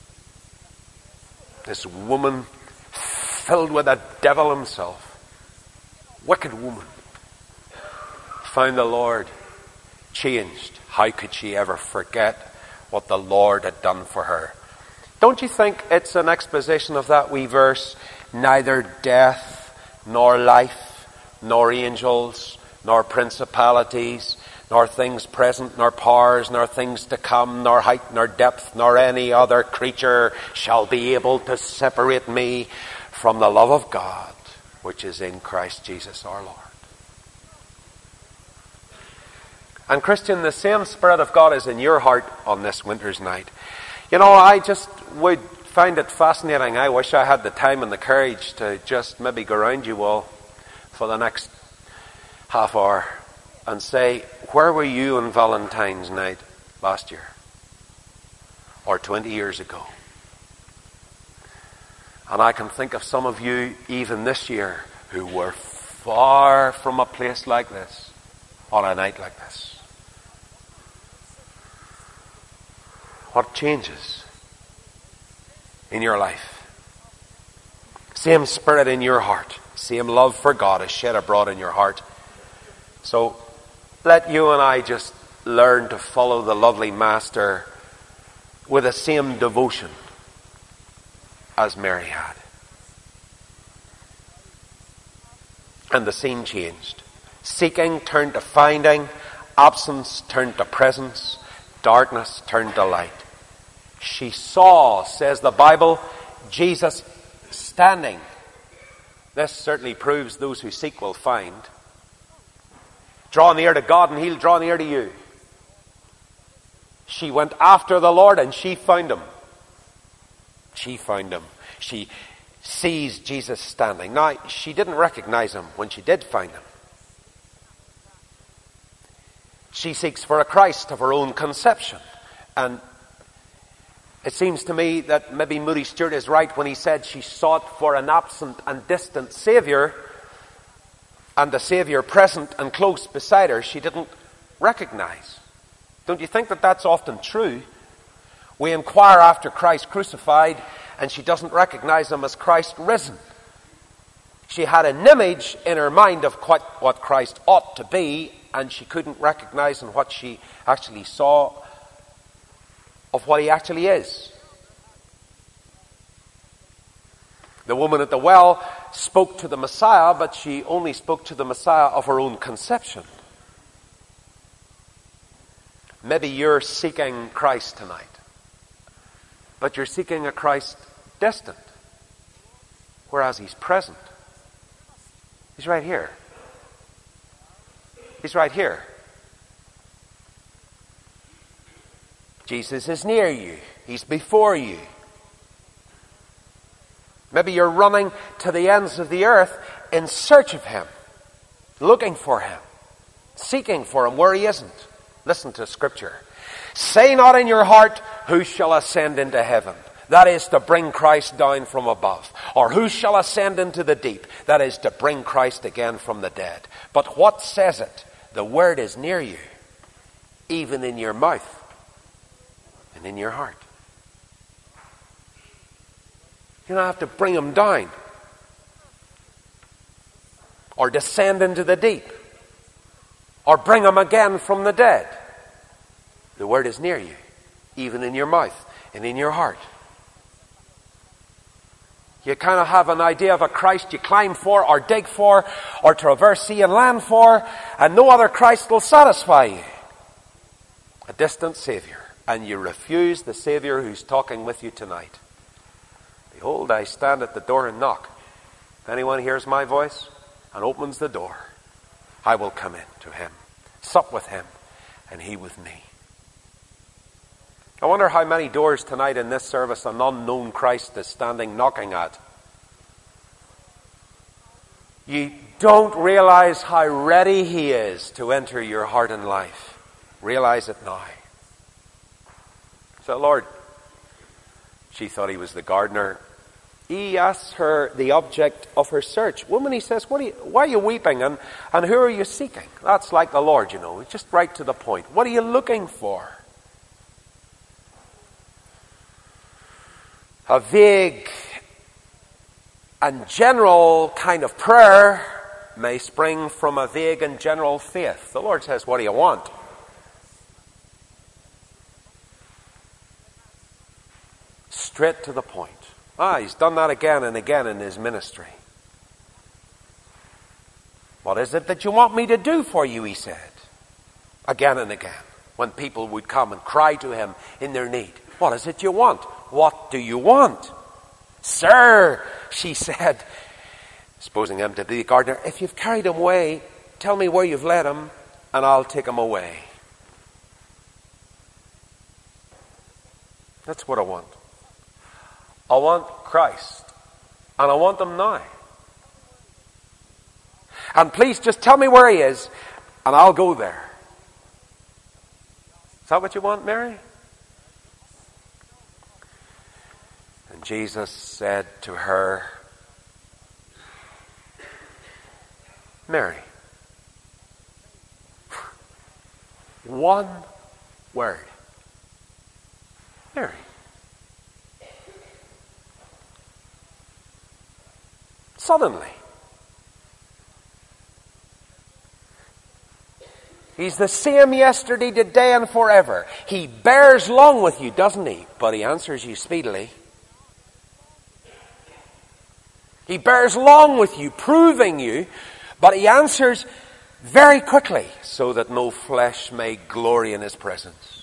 This woman filled with the devil himself, wicked woman, found the Lord. Changed. How could she ever forget what the Lord had done for her? Don't you think it's an exposition of that wee verse? Neither death, nor life, nor angels, nor principalities, nor things present, nor powers, nor things to come, nor height, nor depth, nor any other creature shall be able to separate me from the love of God, which is in Christ Jesus our Lord. And Christian, the same Spirit of God is in your heart on this winter's night. You know, I just would find it fascinating. I wish I had the time and the courage to just maybe go around you all for the next half hour and say, where were you on Valentine's night last year? Or twenty years ago? And I can think of some of you even this year who were far from a place like this on a night like this. What changes in your life? Same Spirit in your heart. Same love for God is shed abroad in your heart. So let you and I just learn to follow the lovely Master with the same devotion as Mary had. And the scene changed. Seeking turned to finding. Absence turned to presence. Darkness turned to light. She saw, says the Bible, Jesus standing. This certainly proves those who seek will find. Draw near to God and He'll draw near to you. She went after the Lord and she found Him. She found Him. She sees Jesus standing. Now, she didn't recognize Him when she did find Him. She seeks for a Christ of her own conception. And it seems to me that maybe Moody Stewart is right when he said she sought for an absent and distant Saviour, and the Saviour present and close beside her she didn't recognize. Don't you think that that's often true? We inquire after Christ crucified and she doesn't recognize Him as Christ risen. She had an image in her mind of what, what Christ ought to be, and she couldn't recognize in what she actually saw of what He actually is. The woman at the well spoke to the Messiah, but she only spoke to the Messiah of her own conception. Maybe you're seeking Christ tonight, but you're seeking a Christ distant, whereas He's present. He's right here. He's right here. Jesus is near you. He's before you. Maybe you're running to the ends of the earth in search of Him, looking for Him, seeking for Him where He isn't. Listen to Scripture. Say not in your heart, who shall ascend into heaven? That is to bring Christ down from above. Or who shall ascend into the deep? That is to bring Christ again from the dead. But what says it? The word is near you, even in your mouth and in your heart. You don't have to bring him down or descend into the deep or bring him again from the dead. The word is near you, even in your mouth and in your heart. You kind of have an idea of a Christ you climb for or dig for or traverse sea and land for, and no other Christ will satisfy you. A distant Savior, and you refuse the Savior who's talking with you tonight. Behold, I stand at the door and knock. If anyone hears my voice and opens the door, I will come in to him, sup with him, and he with me. I wonder how many doors tonight in this service an unknown Christ is standing knocking at. You don't realize how ready he is to enter your heart and life. Realize it now. So, Lord, she thought he was the gardener. He asks her the object of her search. Woman, he says, what are you, why are you weeping and, and who are you seeking? That's like the Lord, you know, just right to the point. What are you looking for? A vague and general kind of prayer may spring from a vague and general faith. The Lord says, what do you want? Straight to the point. Ah, he's done that again and again in his ministry. What is it that you want me to do for you, he said. Again and again. When people would come and cry to him in their need. What is it you want? What do you want? Sir, she said, supposing him to be the gardener, if you've carried him away, tell me where you've led him, and I'll take him away. That's what I want. I want Christ, and I want him now. And please just tell me where he is, and I'll go there. Is that what you want, Mary? And Jesus said to her, Mary. One word. Mary. Suddenly. He's the same yesterday, today, and forever. He bears long with you, doesn't he? But he answers you speedily. He bears long with you, proving you, but he answers very quickly, so that no flesh may glory in his presence.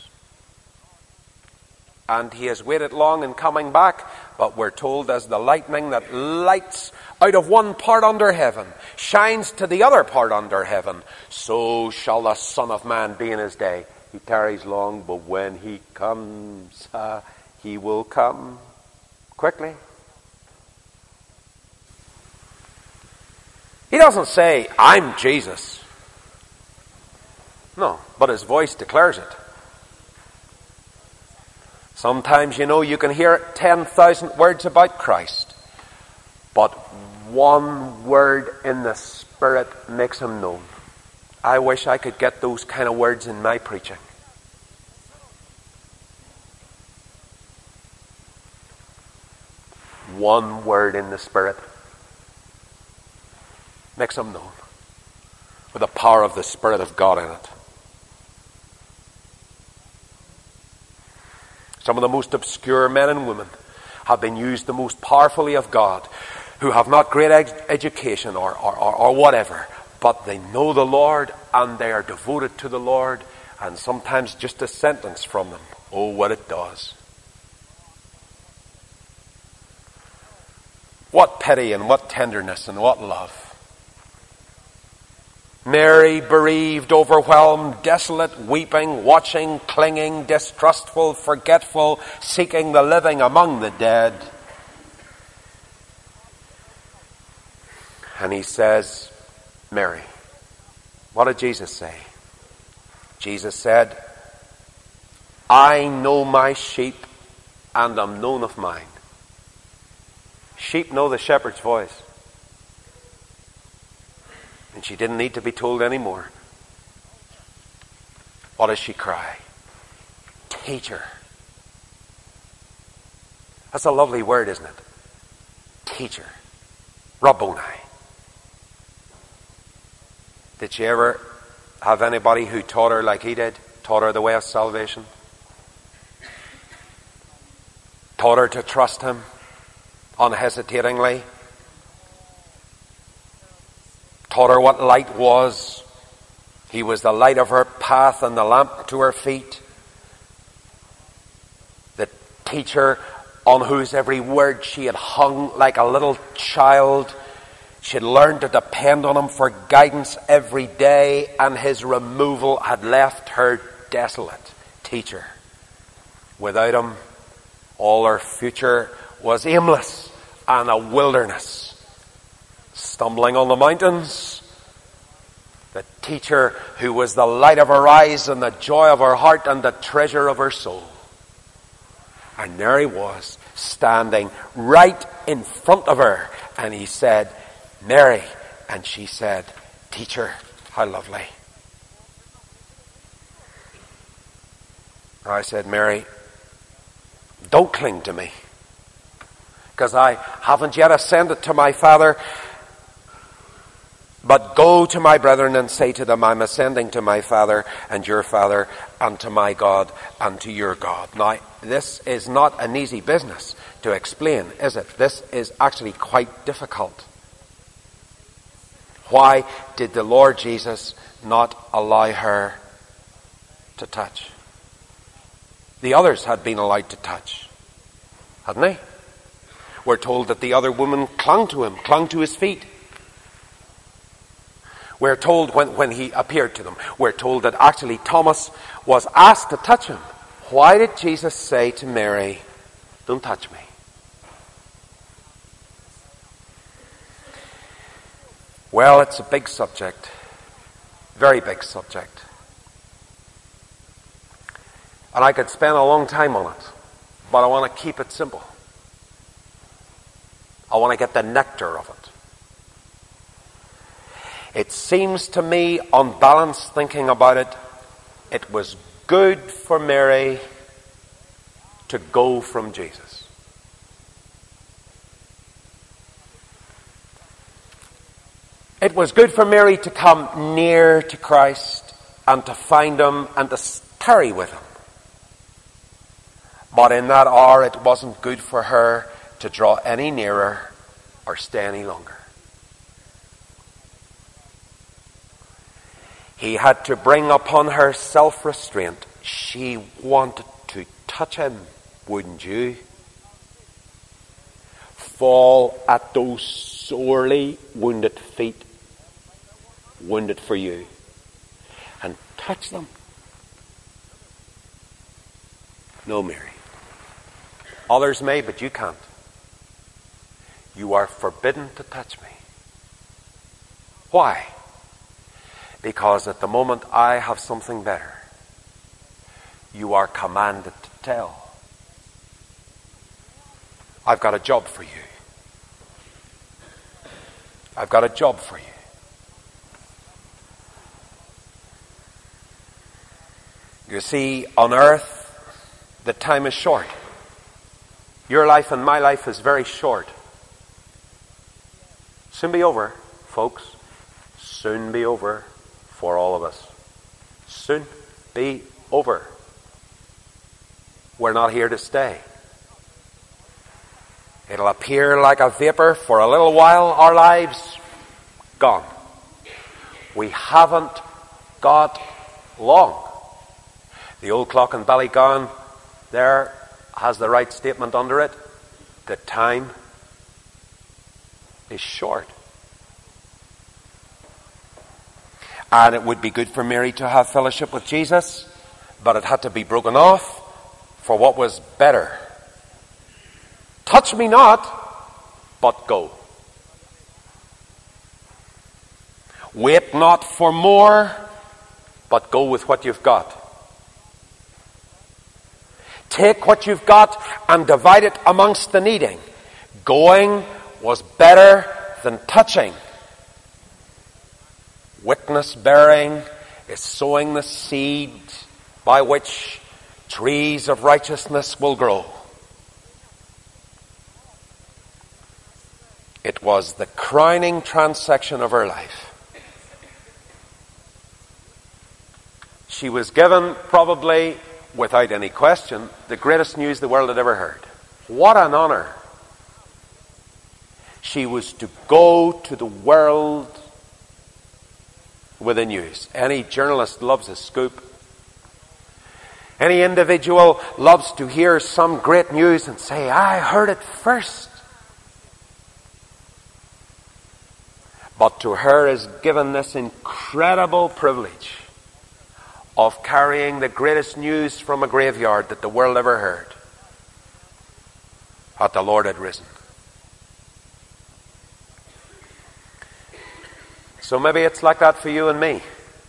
And he has waited long in coming back, but we're told as the lightning that lights out of one part under heaven, shines to the other part under heaven, so shall the Son of Man be in his day. He tarries long, but when he comes, uh, he will come quickly. He doesn't say, I'm Jesus. No, but his voice declares it. Sometimes, you know, you can hear ten thousand words about Christ, but one word in the Spirit makes him known. I wish I could get those kind of words in my preaching. One word in the Spirit makes him known, with the power of the Spirit of God in it. Some of the most obscure men and women have been used the most powerfully of God, who have not great ed- education or, or, or, or whatever, but they know the Lord and they are devoted to the Lord, and sometimes just a sentence from them, oh, what it does. What pity and what tenderness and what love. Mary, bereaved, overwhelmed, desolate, weeping, watching, clinging, distrustful, forgetful, seeking the living among the dead. And he says, Mary. What did Jesus say? Jesus said, I know my sheep and am known of mine. Sheep know the shepherd's voice. And she didn't need to be told anymore. What does she cry? Teacher, That's a lovely word, isn't it? Teacher. Rabboni. Did she ever have anybody who taught her like he did? Taught her the way of salvation? Taught her to trust him unhesitatingly? Taught her what light was. He was the light of her path and the lamp to her feet. The teacher on whose every word she had hung like a little child. She had learned to depend on him for guidance every day, and his removal had left her desolate. Teacher. Without him, all her future was aimless and a wilderness. Stumbling on the mountains. The teacher who was the light of her eyes and the joy of her heart and the treasure of her soul. And there he was, standing right in front of her. And he said, Mary. And she said, Teacher, how lovely. I said, Mary, don't cling to me, because I haven't yet ascended to my Father. But go to my brethren and say to them, I'm ascending to my Father and your Father, and to my God and to your God. Now, this is not an easy business to explain, is it? This is actually quite difficult. Why did the Lord Jesus not allow her to touch? The others had been allowed to touch, hadn't they? We're told that the other woman clung to him, clung to his feet. We're told when, when he appeared to them, we're told that actually Thomas was asked to touch him. Why did Jesus say to Mary, don't touch me? Well, it's a big subject. Very big subject. And I could spend a long time on it. But I want to keep it simple. I want to get the nectar of it. It seems to me, on balance, thinking about it, it was good for Mary to go from Jesus. It was good for Mary to come near to Christ and to find him and to tarry with him. But in that hour, it wasn't good for her to draw any nearer or stay any longer. He had to bring upon her self-restraint. She wanted to touch him, wouldn't you? Fall at those sorely wounded feet, wounded for you, and touch them. No, Mary. Others may, but you can't. You are forbidden to touch me. Why? Because at the moment I have something better. You are commanded to tell. I've got a job for you. I've got a job for you. You see, on earth, the time is short. Your life and my life is very short. Soon be over, folks. Soon be over. For all of us. Soon be over. We're not here to stay. It'll appear like a vapor for a little while, our lives gone. We haven't got long. The old clock in Ballygowan there has the right statement under it. The time is short. And it would be good for Mary to have fellowship with Jesus, but it had to be broken off for what was better. Touch me not, but go. Wait not for more, but go with what you've got. Take what you've got and divide it amongst the needing. Going was better than touching. Witness bearing is sowing the seed by which trees of righteousness will grow. It was the crowning transaction of her life. She was given, probably without any question, the greatest news the world had ever heard. What an honor. She was to go to the world with the news. Any journalist loves a scoop. Any individual loves to hear some great news and say, I heard it first. But to her is given this incredible privilege of carrying the greatest news from a graveyard that the world ever heard. That the Lord had risen. So maybe it's like that for you and me.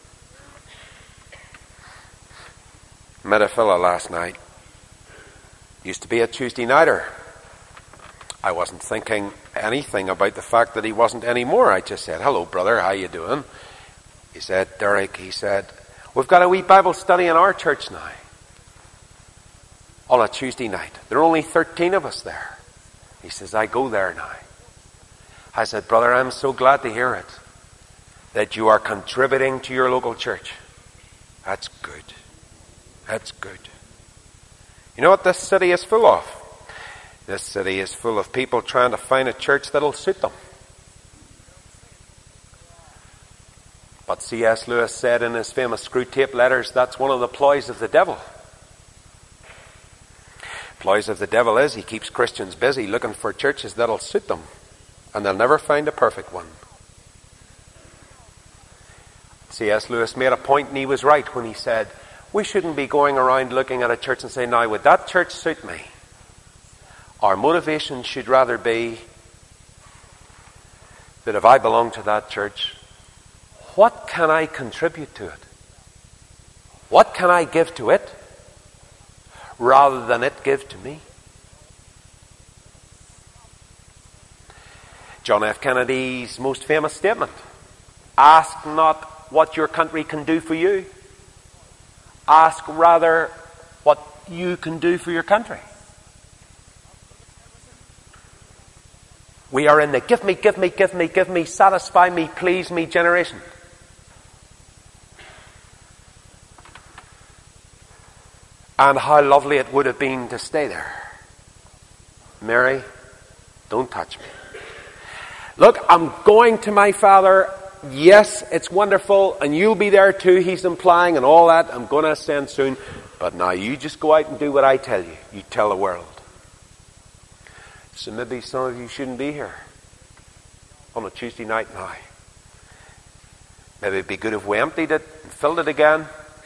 Met a fella last night. Used to be a Tuesday nighter. I wasn't thinking anything about the fact that he wasn't anymore. I just said, hello brother, how you doing? He said, Derek, he said, we've got a wee Bible study in our church now. On a Tuesday night. There are only thirteen of us there. He says, I go there now. I said, brother, I'm so glad to hear it. That you are contributing to your local church. That's good. That's good. You know what this city is full of? This city is full of people trying to find a church that'll suit them. But C S Lewis said in his famous Screw Tape Letters, that's one of the ploys of the devil. Ploys of the devil is he keeps Christians busy looking for churches that'll suit them. And they'll never find a perfect one. C S Lewis made a point, and he was right when he said, we shouldn't be going around looking at a church and saying, now, would that church suit me? Our motivation should rather be that if I belong to that church, what can I contribute to it? What can I give to it rather than it give to me? John F. Kennedy's most famous statement, ask not what your country can do for you. Ask rather what you can do for your country. We are in the give me, give me, give me, give me, satisfy me, please me generation. And how lovely it would have been to stay there. Mary, don't touch me. Look, I'm going to my Father. Yes, it's wonderful, and you'll be there too, he's implying, and all that. I'm going to ascend soon. But now you just go out and do what I tell you. You tell the world. So maybe some of you shouldn't be here on a Tuesday night now. Maybe it'd be good if we emptied it and filled it again.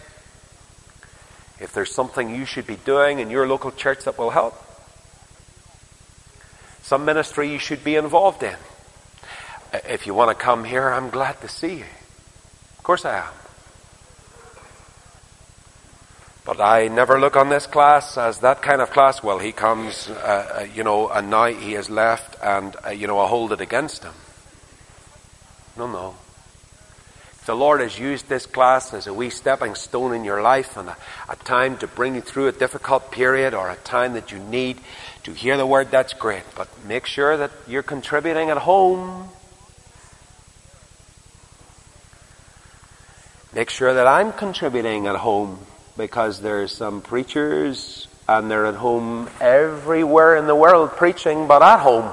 If there's something you should be doing in your local church that will help. Some ministry you should be involved in. If you want to come here, I'm glad to see you. Of course I am. But I never look on this class as that kind of class. Well, he comes, uh, you know, and now he has left and, uh, you know, I hold it against him. No, no. The Lord has used this class as a wee stepping stone in your life and a, a time to bring you through a difficult period or a time that you need to hear the word. That's great. But make sure that you're contributing at home. Make sure that I'm contributing at home, because there's some preachers and they're at home everywhere in the world preaching, but at home.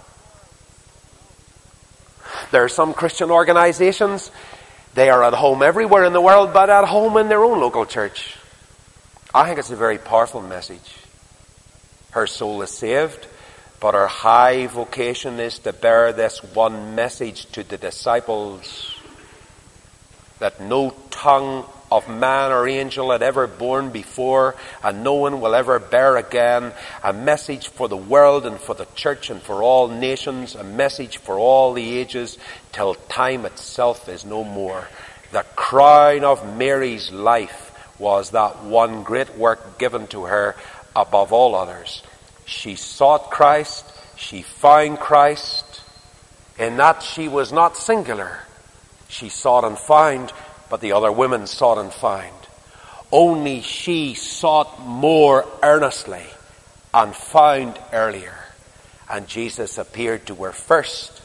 There are some Christian organizations, they are at home everywhere in the world, but at home in their own local church. I think it's a very powerful message. Her soul is saved, but her high vocation is to bear this one message to the disciples, that no tongue of man or angel had ever borne before, and no one will ever bear again. A message for the world and for the church and for all nations, a message for all the ages, till time itself is no more. The crown of Mary's life was that one great work given to her above all others. She sought Christ, she found Christ, in that she was not singular. She sought and found, but the other women sought and found. Only she sought more earnestly and found earlier. And Jesus appeared to her first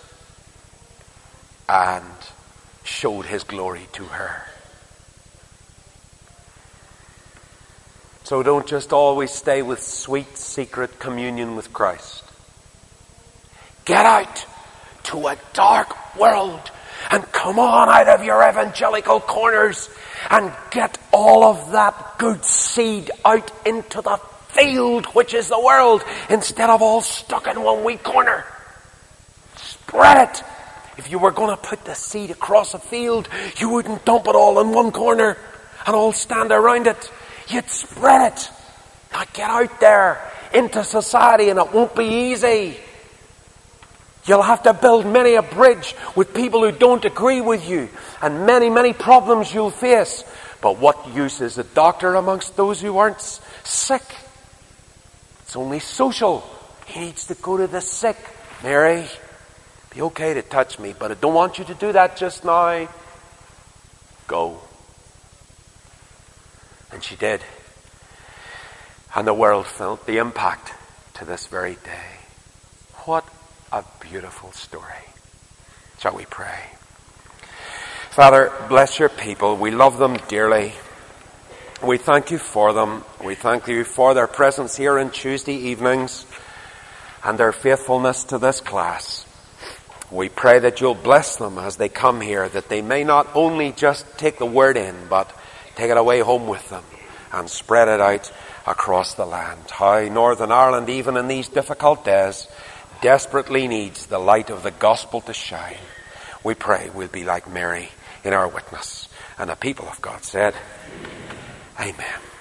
and showed his glory to her. So don't just always stay with sweet secret communion with Christ. Get out to a dark world and come on out of your evangelical corners and get all of that good seed out into the field, which is the world, instead of all stuck in one wee corner. Spread it. If you were going to put the seed across a field, you wouldn't dump it all in one corner and all stand around it. You'd spread it. Now get out there into society, and it won't be easy. You'll have to build many a bridge with people who don't agree with you, and many, many problems you'll face. But what use is a doctor amongst those who aren't sick? It's only social. He needs to go to the sick. Mary, be okay to touch me, but I don't want you to do that just now. Go. And she did. And the world felt the impact to this very day. What a beautiful story. Shall we pray? Father, bless your people. We love them dearly. We thank you for them. We thank you for their presence here on Tuesday evenings and their faithfulness to this class. We pray that you'll bless them as they come here, that they may not only just take the word in, but take it away home with them and spread it out across the land. How Northern Ireland, even in these difficult days, desperately needs the light of the gospel to shine. We pray we'll be like Mary in our witness. And the people of God said, Amen.